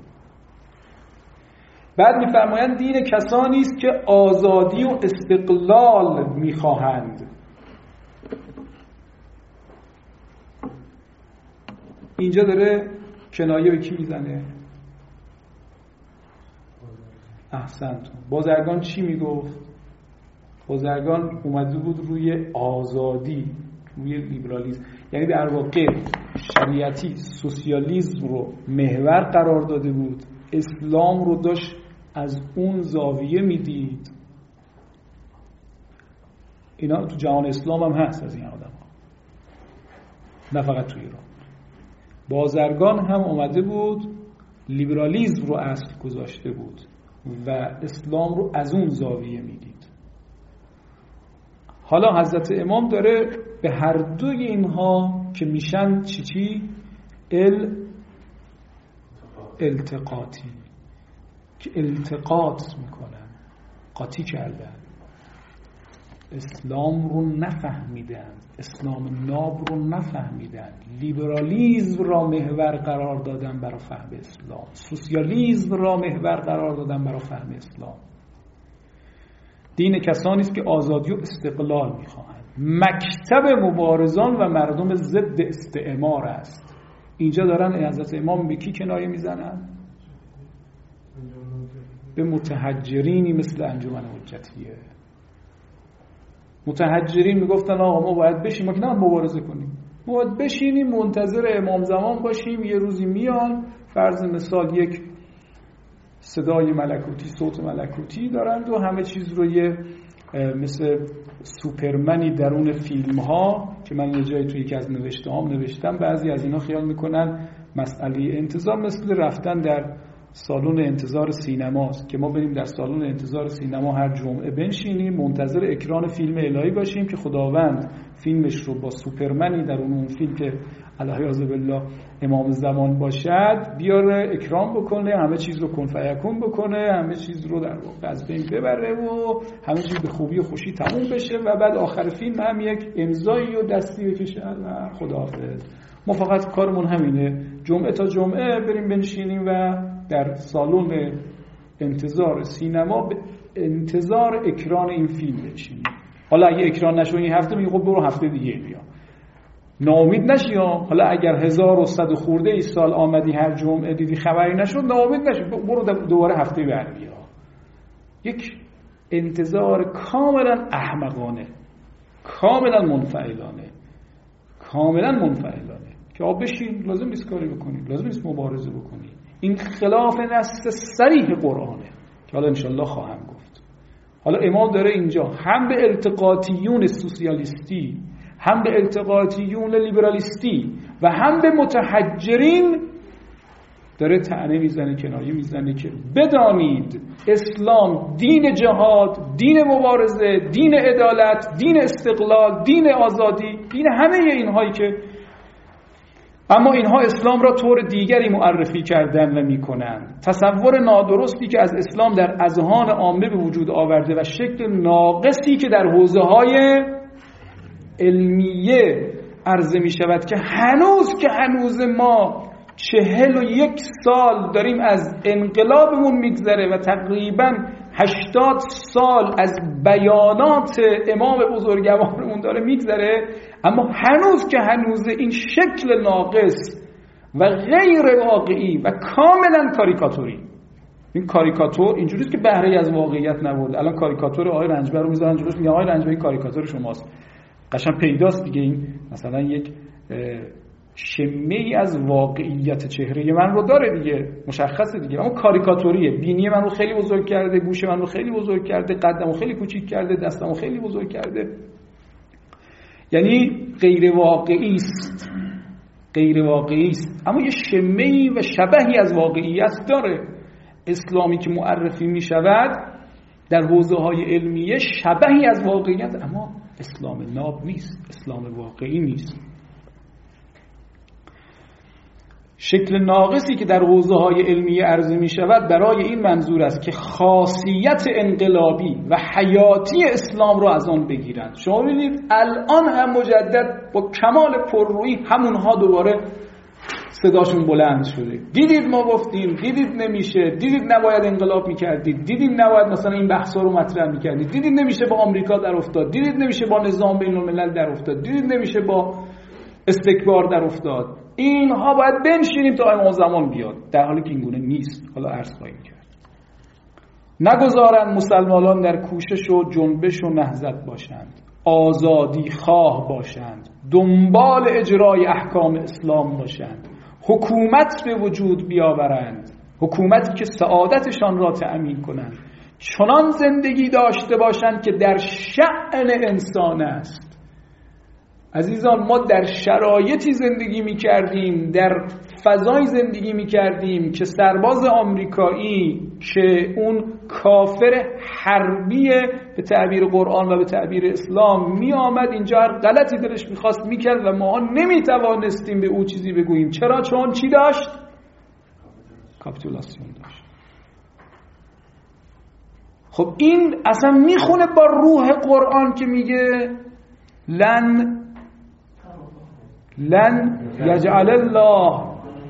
بعد میفرمایند دین کسانی است که آزادی و استقلال میخواهند. اینجا داره کنایه به کی میزنه؟ احسنتون. بازرگان چی میگفت؟ بازرگان اومده بود روی آزادی، روی لیبرالیسم، یعنی در واقع شریعتی سوسیالیسم رو محور قرار داده بود، اسلام رو داشت از اون زاویه میدید. اینا تو جهان اسلام هم هست از این آدم ها، نه فقط تو ایران. بازرگان هم اومده بود لیبرالیسم رو اصل گذاشته بود و اسلام رو از اون زاویه میدید. حالا حضرت امام داره به هر دوی اینها که میشن چی چی ال التقاطی، که التقاط میکنن، قاطی کردن، اسلام رو نفهمیدن، اسلام ناب رو نفهمیدن، لیبرالیزم را محور قرار دادن برای فهم اسلام، سوسیالیسم را محور قرار دادن برای فهم اسلام. دین کسانی است که آزادی و استقلال میخواهند. مکتب مبارزان و مردم ضد استعمار است. اینجا دارن حضرت امام به کی کنایه میزنن؟ به متحجرینی مثل انجمن حجتیه. متحجرین میگفتن آقا ما باید بشیم، ما که نه مبارزه کنیم، ما باید بشینیم منتظر امام زمان باشیم، یه روزی میان، فرض مثال یک صدای ملکوتی، صوت ملکوتی دارند و همه چیز رو یه مثل سوپرمنی درون فیلم ها که من یه جایی توی یکی از نوشته هام نوشتم، بعضی از اینا خیال میکنن مسئله انتظار مثل رفتن در سالن انتظار سینماست که ما بریم در سالن انتظار سینما هر جمعه بنشینیم منتظر اکران فیلم الهی باشیم که خداوند فیلمش رو با سوپرمنی در اون فیلم که علیه بالله امام زمان باشد بیاره اکرام بکنه، همه چیز رو کن فیکون بکنه، همه چیز رو در واقع از بین ببره و همه چیز به خوبی و خوشی تموم بشه و بعد آخر فیلم هم یک امضایی و دستی بکشه و خداحافظ. ما فقط کارمون همینه، جمعه تا جمعه بریم بنشینیم و در سالن انتظار سینما به انتظار اکران این فیلم بشینیم. حالا اگه اکران نشه این هفته میگه خب برو هفته دیگه بیا، ناامید نشی. حالا اگر هزار و صد خورده ای سال آمدی هر جمعه دیدی خبری نشد ناامید نشی، برو دوباره هفته بعد بیا. یک انتظار کاملا احمقانه، کاملا منفعلانه، کاملا منفعلانه که آب بشین، لازم نیست کاری بکنیم، لازم نیست مبارزه بکنیم. این خلاف نص صریح قرآنه که حالا انشالله خواهم گفت. حالا امام داره اینجا هم به التقاطیون سوسیالیستی، هم به التقاطیون لیبرالیستی و هم به متحجرین داره طعنه میزنه، کنایه میزنه که بدانید اسلام دین جهاد، دین مبارزه، دین عدالت، دین استقلال، دین آزادی، دین همه اینهایی که، اما اینها اسلام را طور دیگری معرفی کردن و میکنن. تصور نادرستی که از اسلام در اذهان عامه به وجود آورده و شکل ناقصی که در حوزه‌های علمیه عرضه می شود که هنوز که هنوز ما چهل و یک سال داریم از انقلابمون میگذره و تقریبا هشتاد سال از بیانات امام بزرگوارمون داره میگذره، اما هنوز که هنوز این شکل ناقص و غیر واقعی و کاملا کاریکاتوری، این کاریکاتور اینجوریه که بهره از واقعیت نبرده. الان کاریکاتور آقای رنجبر رو میذارن جلوش، میگن آقای رنجبر این کاریکاتور شماست، قشنگ پیداست دیگه، این مثلا یک شمه ای از واقعیت چهره من رو داره دیگه، مشخصه دیگه، اما کاریکاتوریه. بینی من رو خیلی بزرگ کرده، گوش من رو خیلی بزرگ کرده، قدم رو خیلی کوچیک کرده، دستم رو خیلی بزرگ کرده، یعنی غیر واقعی است، غیر واقعی است، اما یه شمه ای و شبهی از واقعیت داره. اسلامی که معرفی می شود در حوزه های علمیه شبهی از واقعیت، اما اسلام ناب نیست، اسلام واقعی نیست. شکل ناقصی که در حوزه های علمیه عرضه می شود برای این منظور است که خاصیت انقلابی و حیاتی اسلام را از آن بگیرند. شما ببینید الان هم مجدد با کمال پررویی همونها دوباره صداشون بلند شده. دیدید ما گفتیم، دیدید نمیشه، دیدید نباید انقلاب میکردید، دیدید نباید مثلا این بحثا رو مطرح میکردید، دیدید نمیشه با آمریکا در افتاد، دیدید نمیشه با نظام بین الملل در افتاد، دیدید نمیشه با استکبار در افتاد. اینها باید بنشینیم تا امام زمان بیاد، در حالی که اینگونه نیست. حالا عرض خواهیم کرد. نگذارند مسلمانان در کوشش و جنبش و نهضت باشند، آزادی خواه باشند، دنبال اجرای احکام اسلام باشند، حکومت به وجود بیاورند، حکومتی که سعادتشان را تأمین کنند، چنان زندگی داشته باشند که در شأن انسان است. عزیزان، ما در شرایطی زندگی می کردیم، در فضای زندگی می کردیم که سرباز آمریکایی که اون کافر حربی به تعبیر قرآن و به تعبیر اسلام می آمد اینجا، هر غلطی دلش می خواست می کرد و ما نمی توانستیم به او چیزی بگوییم. چرا؟ چون چی داشت؟ کاپیتولاسیون داشت. خب این اصلا میخونه با روح قرآن که میگه لن لن یجعل الله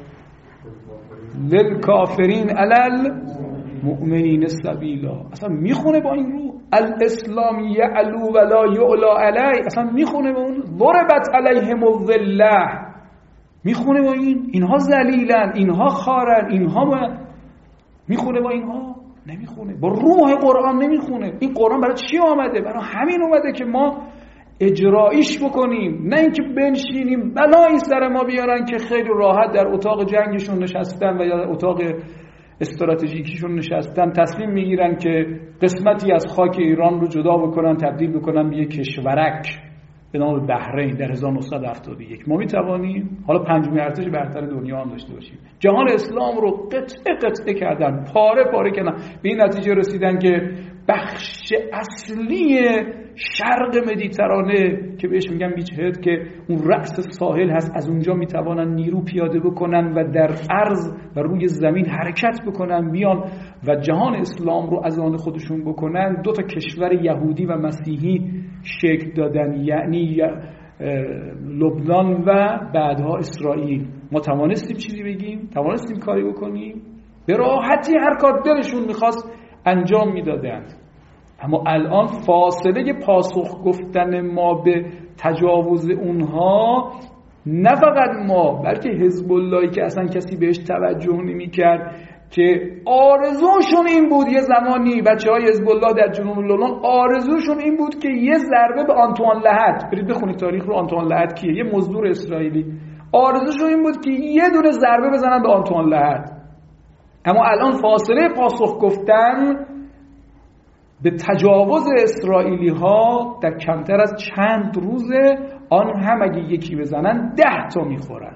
للکافرین علی المؤمنین سبیلا. اصلا میخونه با این روح. الاسلام یعلو ولا یعلا علی، اصلا میخونه با اون. ضربت علیهم الذله، میخونه با این. اینها ذلیلن، اینها خارن، اینها با... میخونه با اینها؟ نمیخونه. با روح قرآن نمیخونه. این قرآن برای چی آمده؟ برای همین اومده که ما اجرایش بکنیم، نه اینکه بنشینیم بلایی سر ما بیارن که خیلی راحت در اتاق جنگشون نشستن و یا در اتاق استراتژیکیشون نشستن تصمیم میگیرن که قسمتی از خاک ایران رو جدا بکنن، تبدیل بکنن به یک کشورک به نام بحرین در هزار و نهصد و هفتاد و یک. ما میتوانیم حالا پنجمین ارتش برتر دنیا هم داشته باشیم. جهان اسلام رو قطعه قطعه کردن، پاره پاره کردن، به این نتیجه رسیدن که بخش اصلی شرق مدیترانه که بهش میگن بیچهد، که اون رأس ساحل هست، از اونجا میتوانن نیرو پیاده بکنن و در عرض و روی زمین حرکت بکنن بیان و جهان اسلام رو از آن خودشون بکنن. دو تا کشور یهودی و مسیحی شکل دادن، یعنی لبنان و بعدها اسرائیل. ما توانستیم چیزی بگیم؟ توانستیم کاری بکنیم؟ به راحتی هر کار دلشون میخواست انجام میدادند. اما الان فاصله پاسخ گفتن ما به تجاوز اونها، نه فقط ما بلکه حزب اللهی که اصلا کسی بهش توجه نمی‌کرد، که آرزوشون این بود یه زمانی بچه‌های حزب الله در جنوب لبنان آرزوشون این بود که یه ضربه به آنتوان لحد، برید بخونید تاریخ رو، آنتوان لحد کیه؟ یه مزدور اسرائیلی. آرزوشون این بود که یه دونه ضربه بزنن به آنتوان لحد. اما الان فاصله پاسخ گفتن به تجاوز اسرائیلی ها در کمتر از چند روزه، آن هم اگه یکی بزنن ده تا میخورن،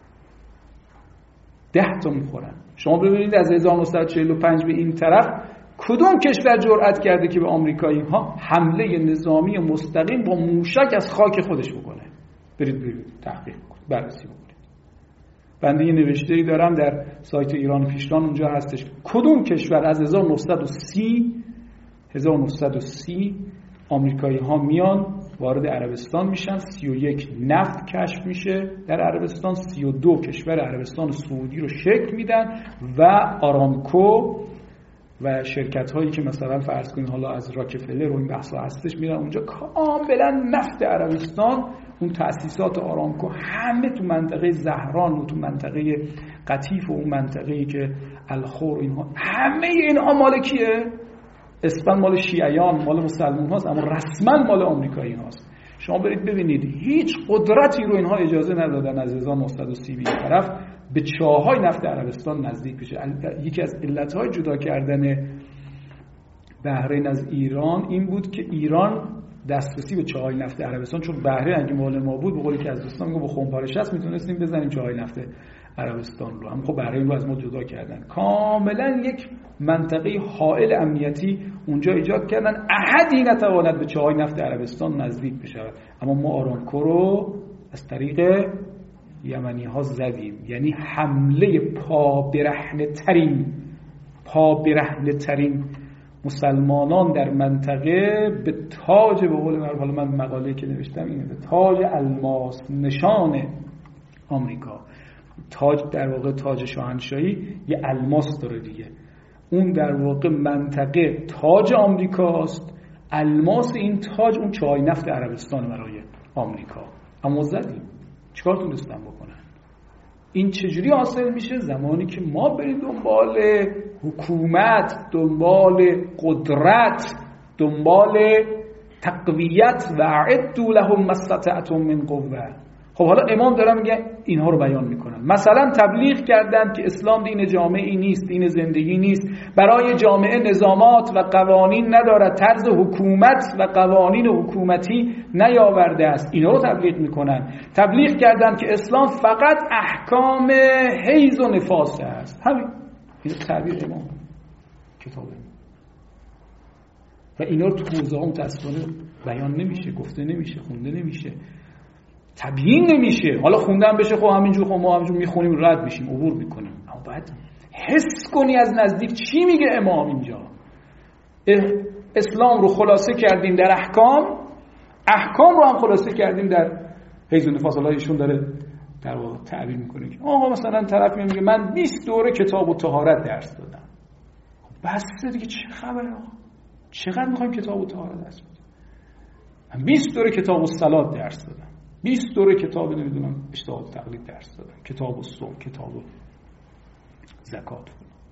ده تا میخورن. شما ببینید از هزار و نهصد و چهل و پنج به این طرف کدوم کشور جرأت کرده که به آمریکایی ها حمله نظامی مستقیم با موشک از خاک خودش بکنه؟ برید برید تحقیق کنید، بررسی کنید. بنده یه نوشته‌ای دارم در سایت ایران پیشران، اونجا هستش. کدوم کشور از هزار و نهصد و سی هزار و نهصد و سی آمریکایی ها میان وارد عربستان میشن، سی و یک نفت کشف میشه در عربستان، سی و دو کشور عربستان سعودی رو شکل میدن و آرامکو و شرکت هایی که مثلا فرض کنید حالا از راکفلر و این بحثا هستش میرن اونجا، کاملا نفت عربستان، اون تأسیسات آرامکو همه تو منطقه زهران و تو منطقه قطیف و اون منطقه‌ای که الخور و اینها، همه اینها مال کیه؟ اسپان مال شیعیان، مال مسلمان هاست، اما رسما مال آمریکایی هاست. شما برید ببینید هیچ قدرتی رو اینها اجازه ندادن از هزار و نهصد و سی به این طرف به چاهای نفت عربستان نزدیک بشه. یکی از علتهای جدا کردن بحرین از ایران این بود که ایران دسترسی به چاهای نفت عربستان، چون بحرین اگه مال ما بود به قولی که از دوستان میگه با خمپارش هست میتونستیم بزنیم چاهای نفت عربستان رو، اما خب بحرین رو از ما جدا کردن. کاملا یک منطقه حائل امنیتی اونجا ایجاد کردن، احدی نتواند به چاهای نفت عربستان نزدیک بشه. اما ما آرامکو رو از طریق یمنی ها زدیم، یعنی حمله پا برهنه ترین پا برهنه ترین مسلمانان در منطقه به تاج، به قول من، حالا من مقاله که نوشتم اینه، به تاج الماس نشان آمریکا. تاج در واقع تاج شاهنشاهی یه الماس داره دیگه، اون در واقع منطقه تاج آمریکاست، الماس این تاج اون چای نفت عربستان برای آمریکا. اما زدیم، چیکار تونستن بکنن؟ این چجوری حاصل میشه؟ زمانی که ما بریم دنبال حکومت، دنبال قدرت، دنبال تقویت و اعدوا لهم ما استطعتم من قوه. خب حالا امام دارم میگه اینها رو بیان میکنن. مثلا تبلیغ کردن که اسلام دین جامعی نیست، دین زندگی نیست، برای جامعه نظامات و قوانین ندارد، طرز حکومت و قوانین حکومتی نیاورده است. اینا رو تبلیغ میکنن. تبلیغ کردن که اسلام فقط احکام حیض و نفاس است. همین این تعبیر امام کتابه و اینا رو تو حوزه ها متاسفانه بیان نمیشه، گفته نمیشه، خونده نمیشه، تبیین نمیشه. حالا خوندن بشه خب همینجور خب ما همینجور میخونیم رد میشیم، عبور میکنیم. اما باید حس کنی از نزدیک چی میگه امام اینجا. اسلام رو خلاصه کردیم در احکام، احکام رو هم خلاصه کردیم در حیز و نفاس. الله ایشون داره در واقع تعبیر میکنه که آقا مثلا طرف میگه من بیست دوره کتاب و طهارت درس دادم. بس دیگه چه خبره آقا؟ چقدر میخوایم کتاب و طهارت درس بدیم؟ من بیست دوره کتاب و صلات درس دادم، بیست دوره کتاب نمیدونم اجتهاد و تقلید درس دادم، کتاب و صوم، کتاب و زکات.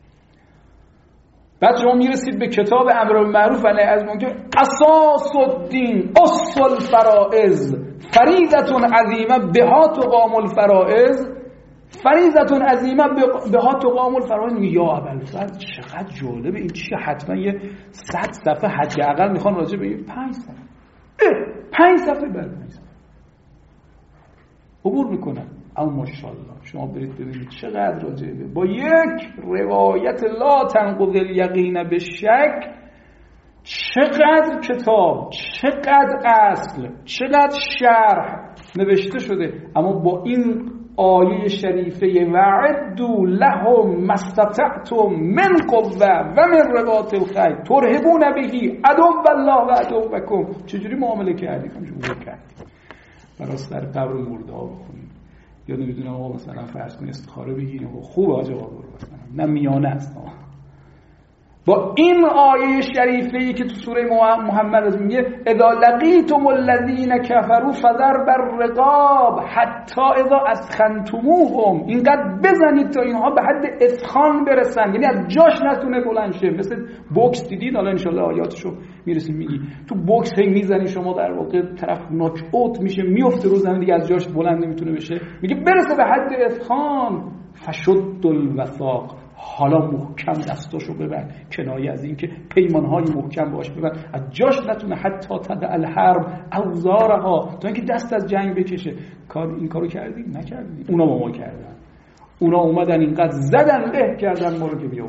بعد شما میرسید به کتاب امر بالمعروف و نهی از منکر، اساس الدین اصل الفرائض فریضه عظیمه بها تقام الفرائض، فریضه عظیمه بها تقام الفرائض. یا ابوالفضل چقدر جالبه این، چیه؟ حتما یه صد صفحه حداقل میخوان راجع به این پنج صفحه پنج صفحه بر پنج صفحه عبور میکنن. اما ماشاءالله شما برید ببینید چقدر راجعه با یک روایت لا تنقض الیقین به شک، چقدر کتاب، چقدر اصل، چقدر شرح نوشته شده. اما با این آیه شریفه وعدوا لهم ما استطعتم من قوة و من رباط الخیل ترهبون به عدو الله و عدوکم، چجوری معامله کردید؟ همجوری کردید. برای سر قبر مرده ها بخونید، یا نمیدونم آقا مثلا فرض کنید استخاره بگیریم و خوب آجا برو مثلا نه میانه است. با این آیه شریفه‌ای که تو سوره محمد از میگه اذا لقیتم الذین کفروا فضرب الرقاب حتی اذا اسخنتموهم، اینقدر بزنید تا اینها به حد اسخان برسن، یعنی از جاش نتونه بلند شه. مثل بوکس دیدید، حالا ان شاءالله آیاتشو میرسیم میگی. تو بوکس هی میزنی شما در واقع طرف ناک اوت میشه، میفته رو زمین دیگه، از جاش بلند نمیتونه بشه. میگه برسه به حد اسخان فشد الوثاق، حالا محکم دستاشو ببند، کنایه از این که پیمانهای محکم باش ببند، از جاش نتونه حتی تدع الحرب اوزارها، تا اینکه دست از جنگ بکشه. کار این کارو کردی؟ نکردی. اونا با ما کردن، اونا اومدن اینقدر زدن له کردن ما رو که بیا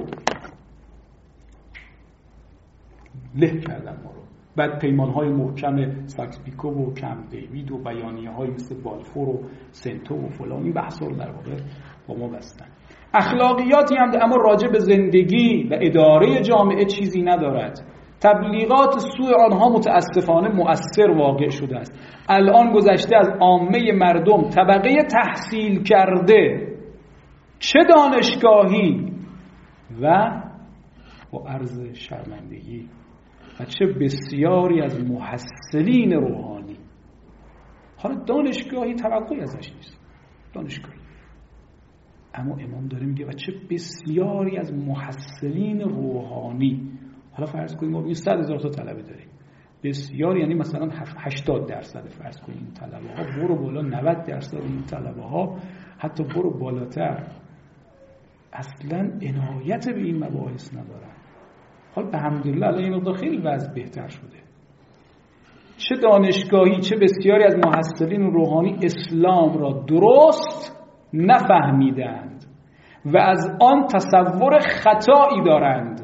له کردن ما رو. بعد پیمانهای محکم ساکس پیکو و کمپ دیوید و بیانیه های مثل بالفور و سنتو و فلان، این بحثا رو در واقع با ما بستن. اخلاقیاتی هم اما راجع به زندگی و اداره جامعه چیزی ندارد. تبلیغات سوء آنها متاسفانه مؤثر واقع شده است. الان گذشته از عامه مردم، طبقه تحصیل کرده، چه دانشگاهی و با عرض شرمندگی و چه بسیاری از محصلین روحانی. حالا دانشگاهی توقعی ازش نیست، دانشگاهی، اما امام داره میگه و چه بسیاری از محصلین روحانی. حالا فرض کنیم ما صد هزار تا طلبه داریم، بسیار یعنی مثلا هشتاد درصد فرض کنیم این طلبه ها، برو بالا نود درصد این طلبه ها، حتی برو بالاتر، اصلا عنایت به این مباحث ندارن. حالا الحمدلله الان این مقدار خیلی وضع بهتر شده. چه دانشگاهی، چه بسیاری از محصلین روحانی اسلام را درست نفهمیدند و از آن تصور خطایی دارند.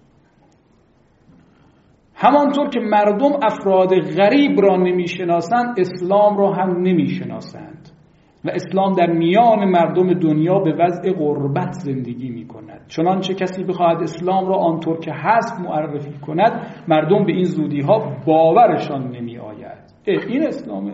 همانطور که مردم افراد غریب را نمیشناسند، اسلام را هم نمیشناسند و اسلام در میان مردم دنیا به وضع غربت زندگی می کند. چنانچه کسی بخواهد اسلام را آنطور که هست معرفی کند، مردم به این زودی ها باورشان نمی آید. این اسلامه؟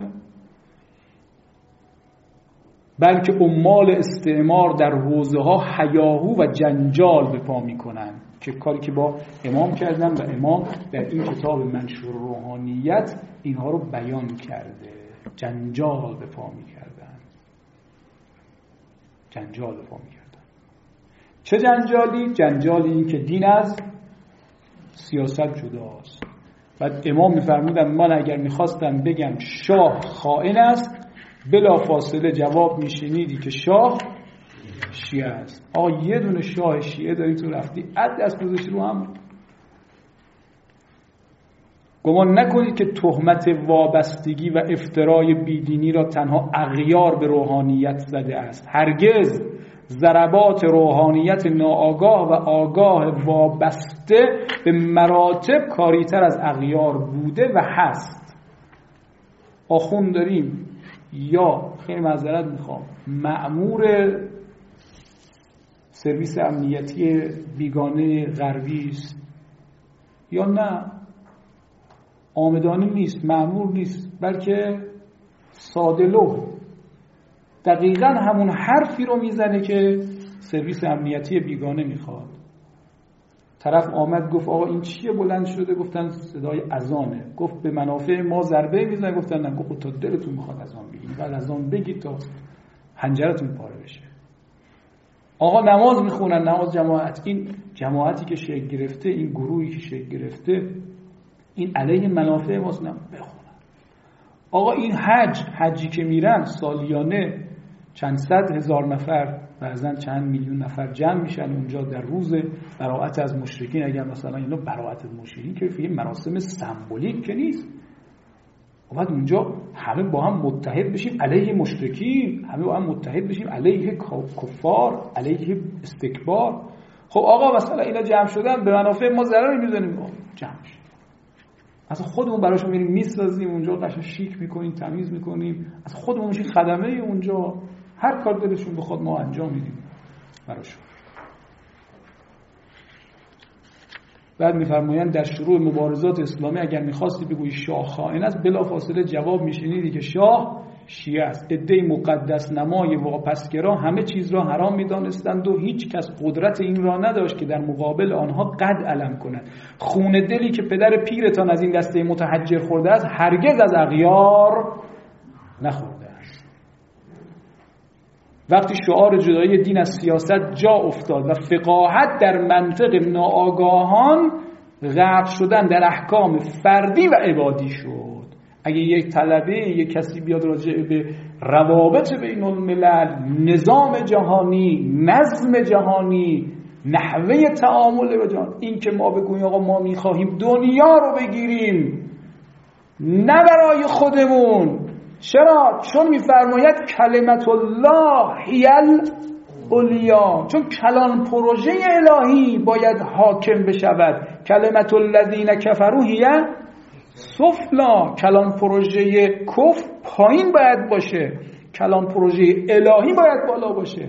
بلکه عمال استعمار در حوزه ها هیاهو و جنجال به پا می کنند، که کاری که با امام کردن و امام در این کتاب منشور روحانیت اینها رو بیان کرده. جنجال به پا می کردن، جنجال به پا می کردن. چه جنجالی؟ جنجالی این که دین از سیاست جداست. بعد امام می فرمودن من اگر می خواستم بگم شاه خائن است، بلا فاصله جواب میشنیدی که شاه شیعه است. آقا یه دونه شاه شیعه داری تو رفتی عد دست گذاشتی رو هم. گمان نکنید که تهمت وابستگی و افترای بیدینی را تنها اغیار به روحانیت زده است. هرگز ضربات روحانیت ناآگاه و آگاه وابسته به مراتب کاریتر از اغیار بوده و هست. آخوند داریم یا خیلی معذرت میخوام مأمور سرویس امنیتی بیگانه غربی است یا نه آمدانی نیست، مأمور نیست، بلکه ساده‌لوح دقیقاً همون حرفی رو میزنه که سرویس امنیتی بیگانه میخواد. طرف آمد گفت آقا این چیه بلند شده؟ گفتن صدای اذانه. گفت به منافع ما ضربه میزنه. گفتن نه. گفت تا دلتون میخواد اذان بگید، بعد اذان بگید تا حنجرتون پاره بشه. آقا نماز میخونن، نماز جماعت. این جماعتی که شکل گرفته، این گروهی که شکل گرفته، این علیه منافع ماست، نه بخونن. آقا این حج، حجی که میرن سالیانه چند صد هزار نفر، بعضن چند میلیون نفر جمع میشن اونجا در روز براءت از مشرکین. اگر مثلا اینا براءت از مشرکین که فیه مراسم سمبولیک که نیست، بعد اونجا همه با هم متحد بشیم علیه مشرکین، همه با هم متحد بشیم علیه کفار، علیه استکبار. خب آقا مثلا اینا جمع شدن، به منافع ما ضرر میزنیم، جمع شد. اصلا خودمون براشون میریم میسازیم اونجا، قشنگ شیک میکنیم، تمیز میکنیم، اصلا خودمون میشیم خدمه اونجا، هر کار دلشون بخواد ما انجام میدیم براشون. بعد میفرمایند در شروع مبارزات اسلامی اگر میخواستی بگویی شاه خائن است، بلافاصله جواب میشنیدی که شاه شیعه است. عده مقدس نمای واپسگرا همه چیز را حرام میدانستند و هیچ کس قدرت این را نداشت که در مقابل آنها قد علم کند. خون دلی که پدر پیرتان از این دسته متحجر خورده است هرگز از اغیار نخورده است. وقتی شعار جدایی دین از سیاست جا افتاد و فقاهت در منطق ناآگاهان غرق شدن در احکام فردی و عبادی شد. اگه یک طلبه، یک کسی بیاد راجع به روابط بین الملل، نظام جهانی، نظم جهانی، نحوه تعامل با جهان، این که ما بگوییم آقا ما میخواهیم دنیا رو بگیریم نه برای خودمون. چرا؟ چون میفرماید کلمت الله هی العلیا، چون کلان پروژه الهی باید حاکم بشود. کلمت الذین کفروا هی سفلا، کلان پروژه کفر پایین باید باشه، کلان پروژه الهی باید بالا باشه.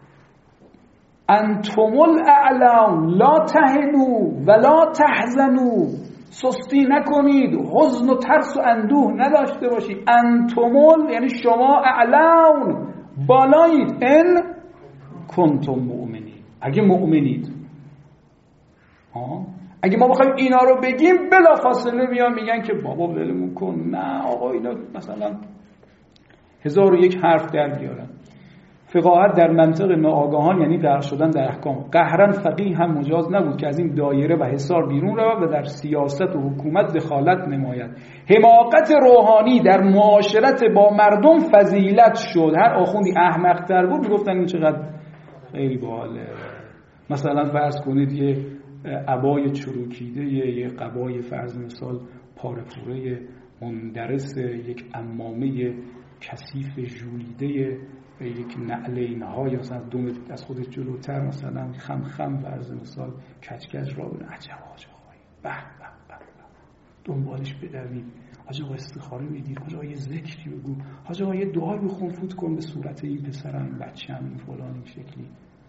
انتم الاعلون لا تهنوا ولا تحزنوا، سستی نکنید، حزن و ترس و اندوه نداشته باشید. انتم یعنی شما، اعلون بالایید، ان کنتم مؤمنین، اگه مؤمنید. آه اگه ما بخوایم اینا رو بگیم بلافاصله میان میگن که بابا ولمون کن، نه آقا اینا مثلا هزار و یک حرف در بیارن. فقاهت در منطق ناآگاهان یعنی غرق شدن در احکام. قهرن فقیه هم مجاز نبود که از این دایره و حصار بیرون رود و در سیاست و حکومت دخالت نماید. حماقت روحانی در معاشرت با مردم فضیلت شد. هر آخوندی احمق‌تر بود میگفتن این چقدر خیلی باحاله. مثلا فرض کنید یه عبای چروکیده، یه قبای فرض مثال پاره پوره مندرس، یک عمامه کثیف ژولیده، یک نعلین های مثلا دوم از خودش جلوتر مثلا خم خم فرض مثال کچکچ را بودن. عجب آجا خواهی به به به دنبالش بدوید. آجا با استخاره میدید، آجا یه ذکری بگو، آجا یه دعای بخون، فوت کن به صورت این پسرم، این بچه‌م، این فلان، این شکلی.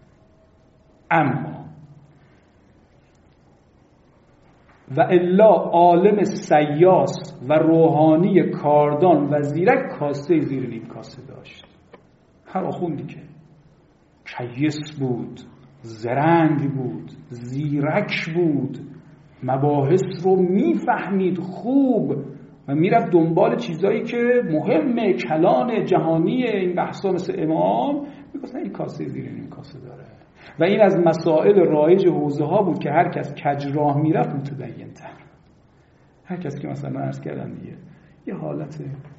اما و الا عالم سیاس و روحانی کاردان و زیرک کاسه زیر نیم کاسه داشت. هر آخوندی که کیس بود، زرنگ بود، زیرک بود، مباحث رو میفهمید خوب و میرفت دنبال چیزایی که مهمه، کلان جهانی این بحثا مثل امام، میگفتن این کاسه زیر نیم کاسه داره. و این از مسائل رایج حوزه ها بود که هر کس کج راه میرفت متدین تر. هر کس که مثلا عرض کردم دیگه یه حالت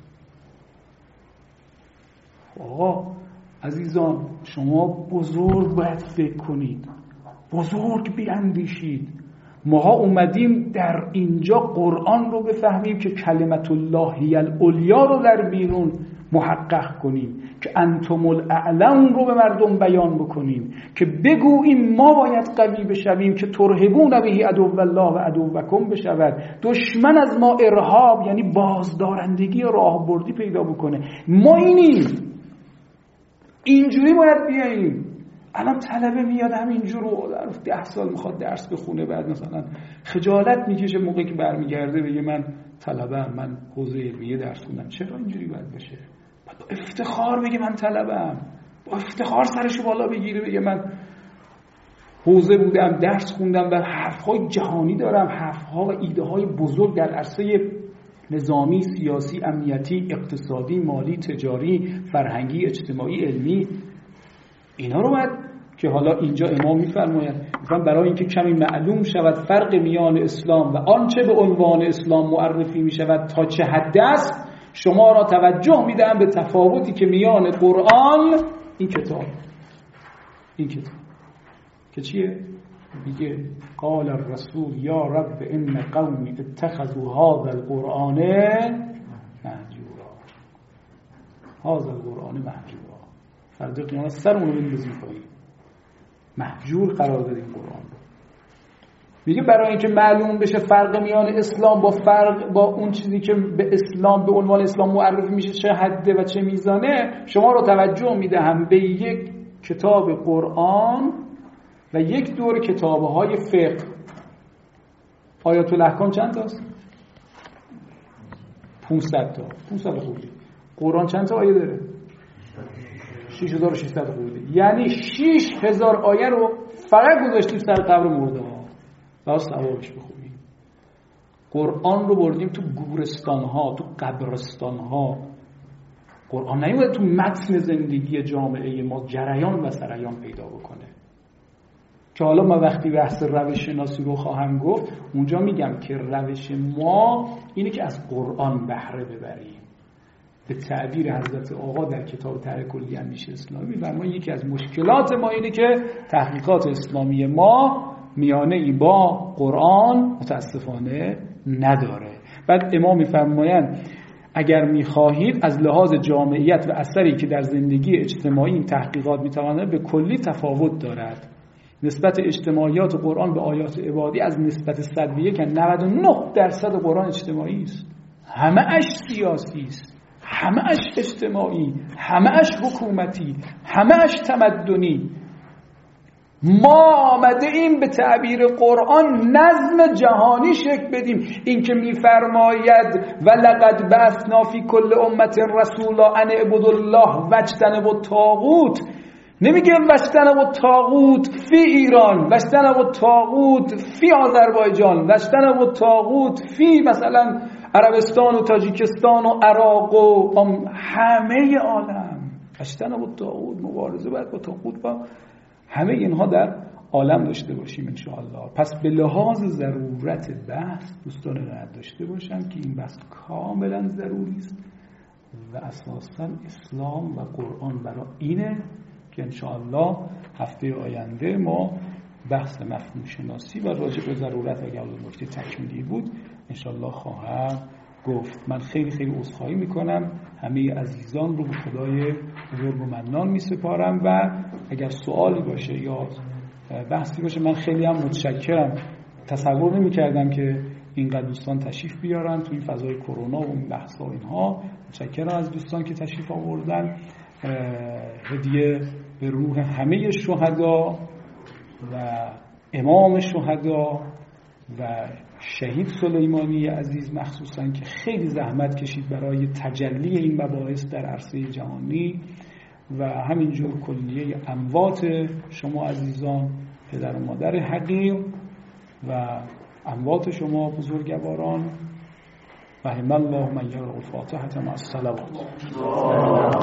آقا عزیزان شما بزرگ باید فکر کنید، بزرگ بیاندیشید. ماها اومدیم در اینجا قرآن رو بفهمیم که کلمت الله هی العلیا رو در بیرون محقق کنیم، که انتم الاعلون رو به مردم بیان بکنیم، که بگوییم ما باید قوی بشویم که ترهبون به عدو الله و عدوکم بشود. دشمن از ما ارهاب یعنی بازدارندگی راهبردی پیدا بکنه. ما اینیم، اینجوری باید بیاییم. الان طلبه میاد همینجور رو ده سال میخواد درس بخونه، بعد مثلا خجالت میکشه موقعی که برمیگرده بگه من طلبه‌ام، من حوزه علمیه درس خوندم. چرا اینجوری باید بشه؟ باید با افتخار بگه من طلبه‌ام، با افتخار سرشو بالا بگیره بگه من حوزه بودم، درس خوندم و حرفهای جهانی دارم، حرفها و ایده های بزرگ در عرصه نظامی، سیاسی، امنیتی، اقتصادی، مالی، تجاری، فرهنگی، اجتماعی، علمی. اینا رو باید که حالا اینجا امام میفرماید مثلا برای اینکه کمی معلوم شود فرق میان اسلام و آنچه به عنوان اسلام معرفی می شود تا چه حد است، شما را توجه میدم به تفاوتی که میان قرآن این کتاب این کتاب که چیه؟ میگه قال الرسول یا رب ان قومی اتخذوا هذا القرآن مهجورا. هذا القرآن مهجورا، فردا قیامت سر اونو بندازیم پایین. مهجور قرار دادیم قرآن. میگه برای اینکه معلوم بشه فرق میان اسلام با فرق با اون چیزی که به اسلام به عنوان اسلام معرفی میشه چه حده و چه میزانه، شما رو توجه میدهم به یک کتاب قرآن و یک دور کتاب‌های فقه. آیات الاحکام چند تاست؟ پانصد تا. پانصد خوردی. قرآن چند تا آیه داره؟ شش هزار و ششصد خوردی. یعنی شش هزار آیه رو فقط گذاشتیم سر قبر مرده‌ها. تا ثوابش بخونیم. قرآن رو بردیم تو گورستان‌ها، تو قبرستان‌ها. قرآن نیومده تو متن زندگی جامعه ما جریان و سریان پیدا بکنه. که حالا ما وقتی بحث روش شناسی رو خواهم گفت، اونجا میگم که روش ما اینه که از قرآن بهره ببریم. به تعبیر حضرت آقا در کتاب طرح کلی اندیشه اسلامی، و ما یکی از مشکلات ما اینه که تحقیقات اسلامی ما میانه ای با قرآن متاسفانه نداره. بعد امام میفرمایند اگر میخواهید از لحاظ جامعیت و اثری که در زندگی اجتماعی این تحقیقات میتواند به کلی تفاوت دارد. نسبت اجتماعیات قرآن به آیات عبادی از نسبت صد به یک نود و نه درصد قرآن اجتماعی است، همه اش سیاسی است، همه اش اجتماعی، همه اش حکومتی، همه اش تمدنی. ما آمده ایم به تعبیر قرآن نظم جهانی شکل بدیم. این که میفرماید ولقد بعثنا فی کل امت رسولا ان اعبدوا الله واجتنبوا الطاغوت، نمیگه واجتنبوا الطاغوت فی ایران، واجتنبوا الطاغوت فی آذربایجان، واجتنبوا الطاغوت فی مثلا عربستان و تاجیکستان و عراق و همه عالم. واجتنبوا الطاغوت، مبارزه باید با طاغوت با همه اینها در عالم داشته باشیم ان شاء الله. پس به لحاظ ضرورت بحث دوستان را داشته باشم که این بحث کاملا ضروری است و اساسا اسلام و قرآن برای اینه که ان شاء الله هفته آینده ما بحث مفهوم شناسی و راجع به ضرورت اگر نکته تکمیلی بود ان شاء الله خواهم گفت. من خیلی خیلی عذرخواهی میکنم، همه عزیزان رو به خدای بزرگ و منان میسپارم و اگر سوالی باشه یا بحثی باشه من خیلی هم متشکرم. تصور نمی‌کردم که اینقدر دوستان تشریف بیارن تو این فضای کرونا و این بحث‌ها و اینها. متشکرم از دوستان که تشریف آوردن. هدیه به روح همه شهدا و امام شهدا و شهید سلیمانی عزیز مخصوصا که خیلی زحمت کشید برای تجلی این مباحث در عرصه جهانی و همینجور کلیه اموات شما عزیزان، پدر و مادر حقیر و اموات شما بزرگواران. رحم الله من یقرأ الفاتحة مع الصلوات.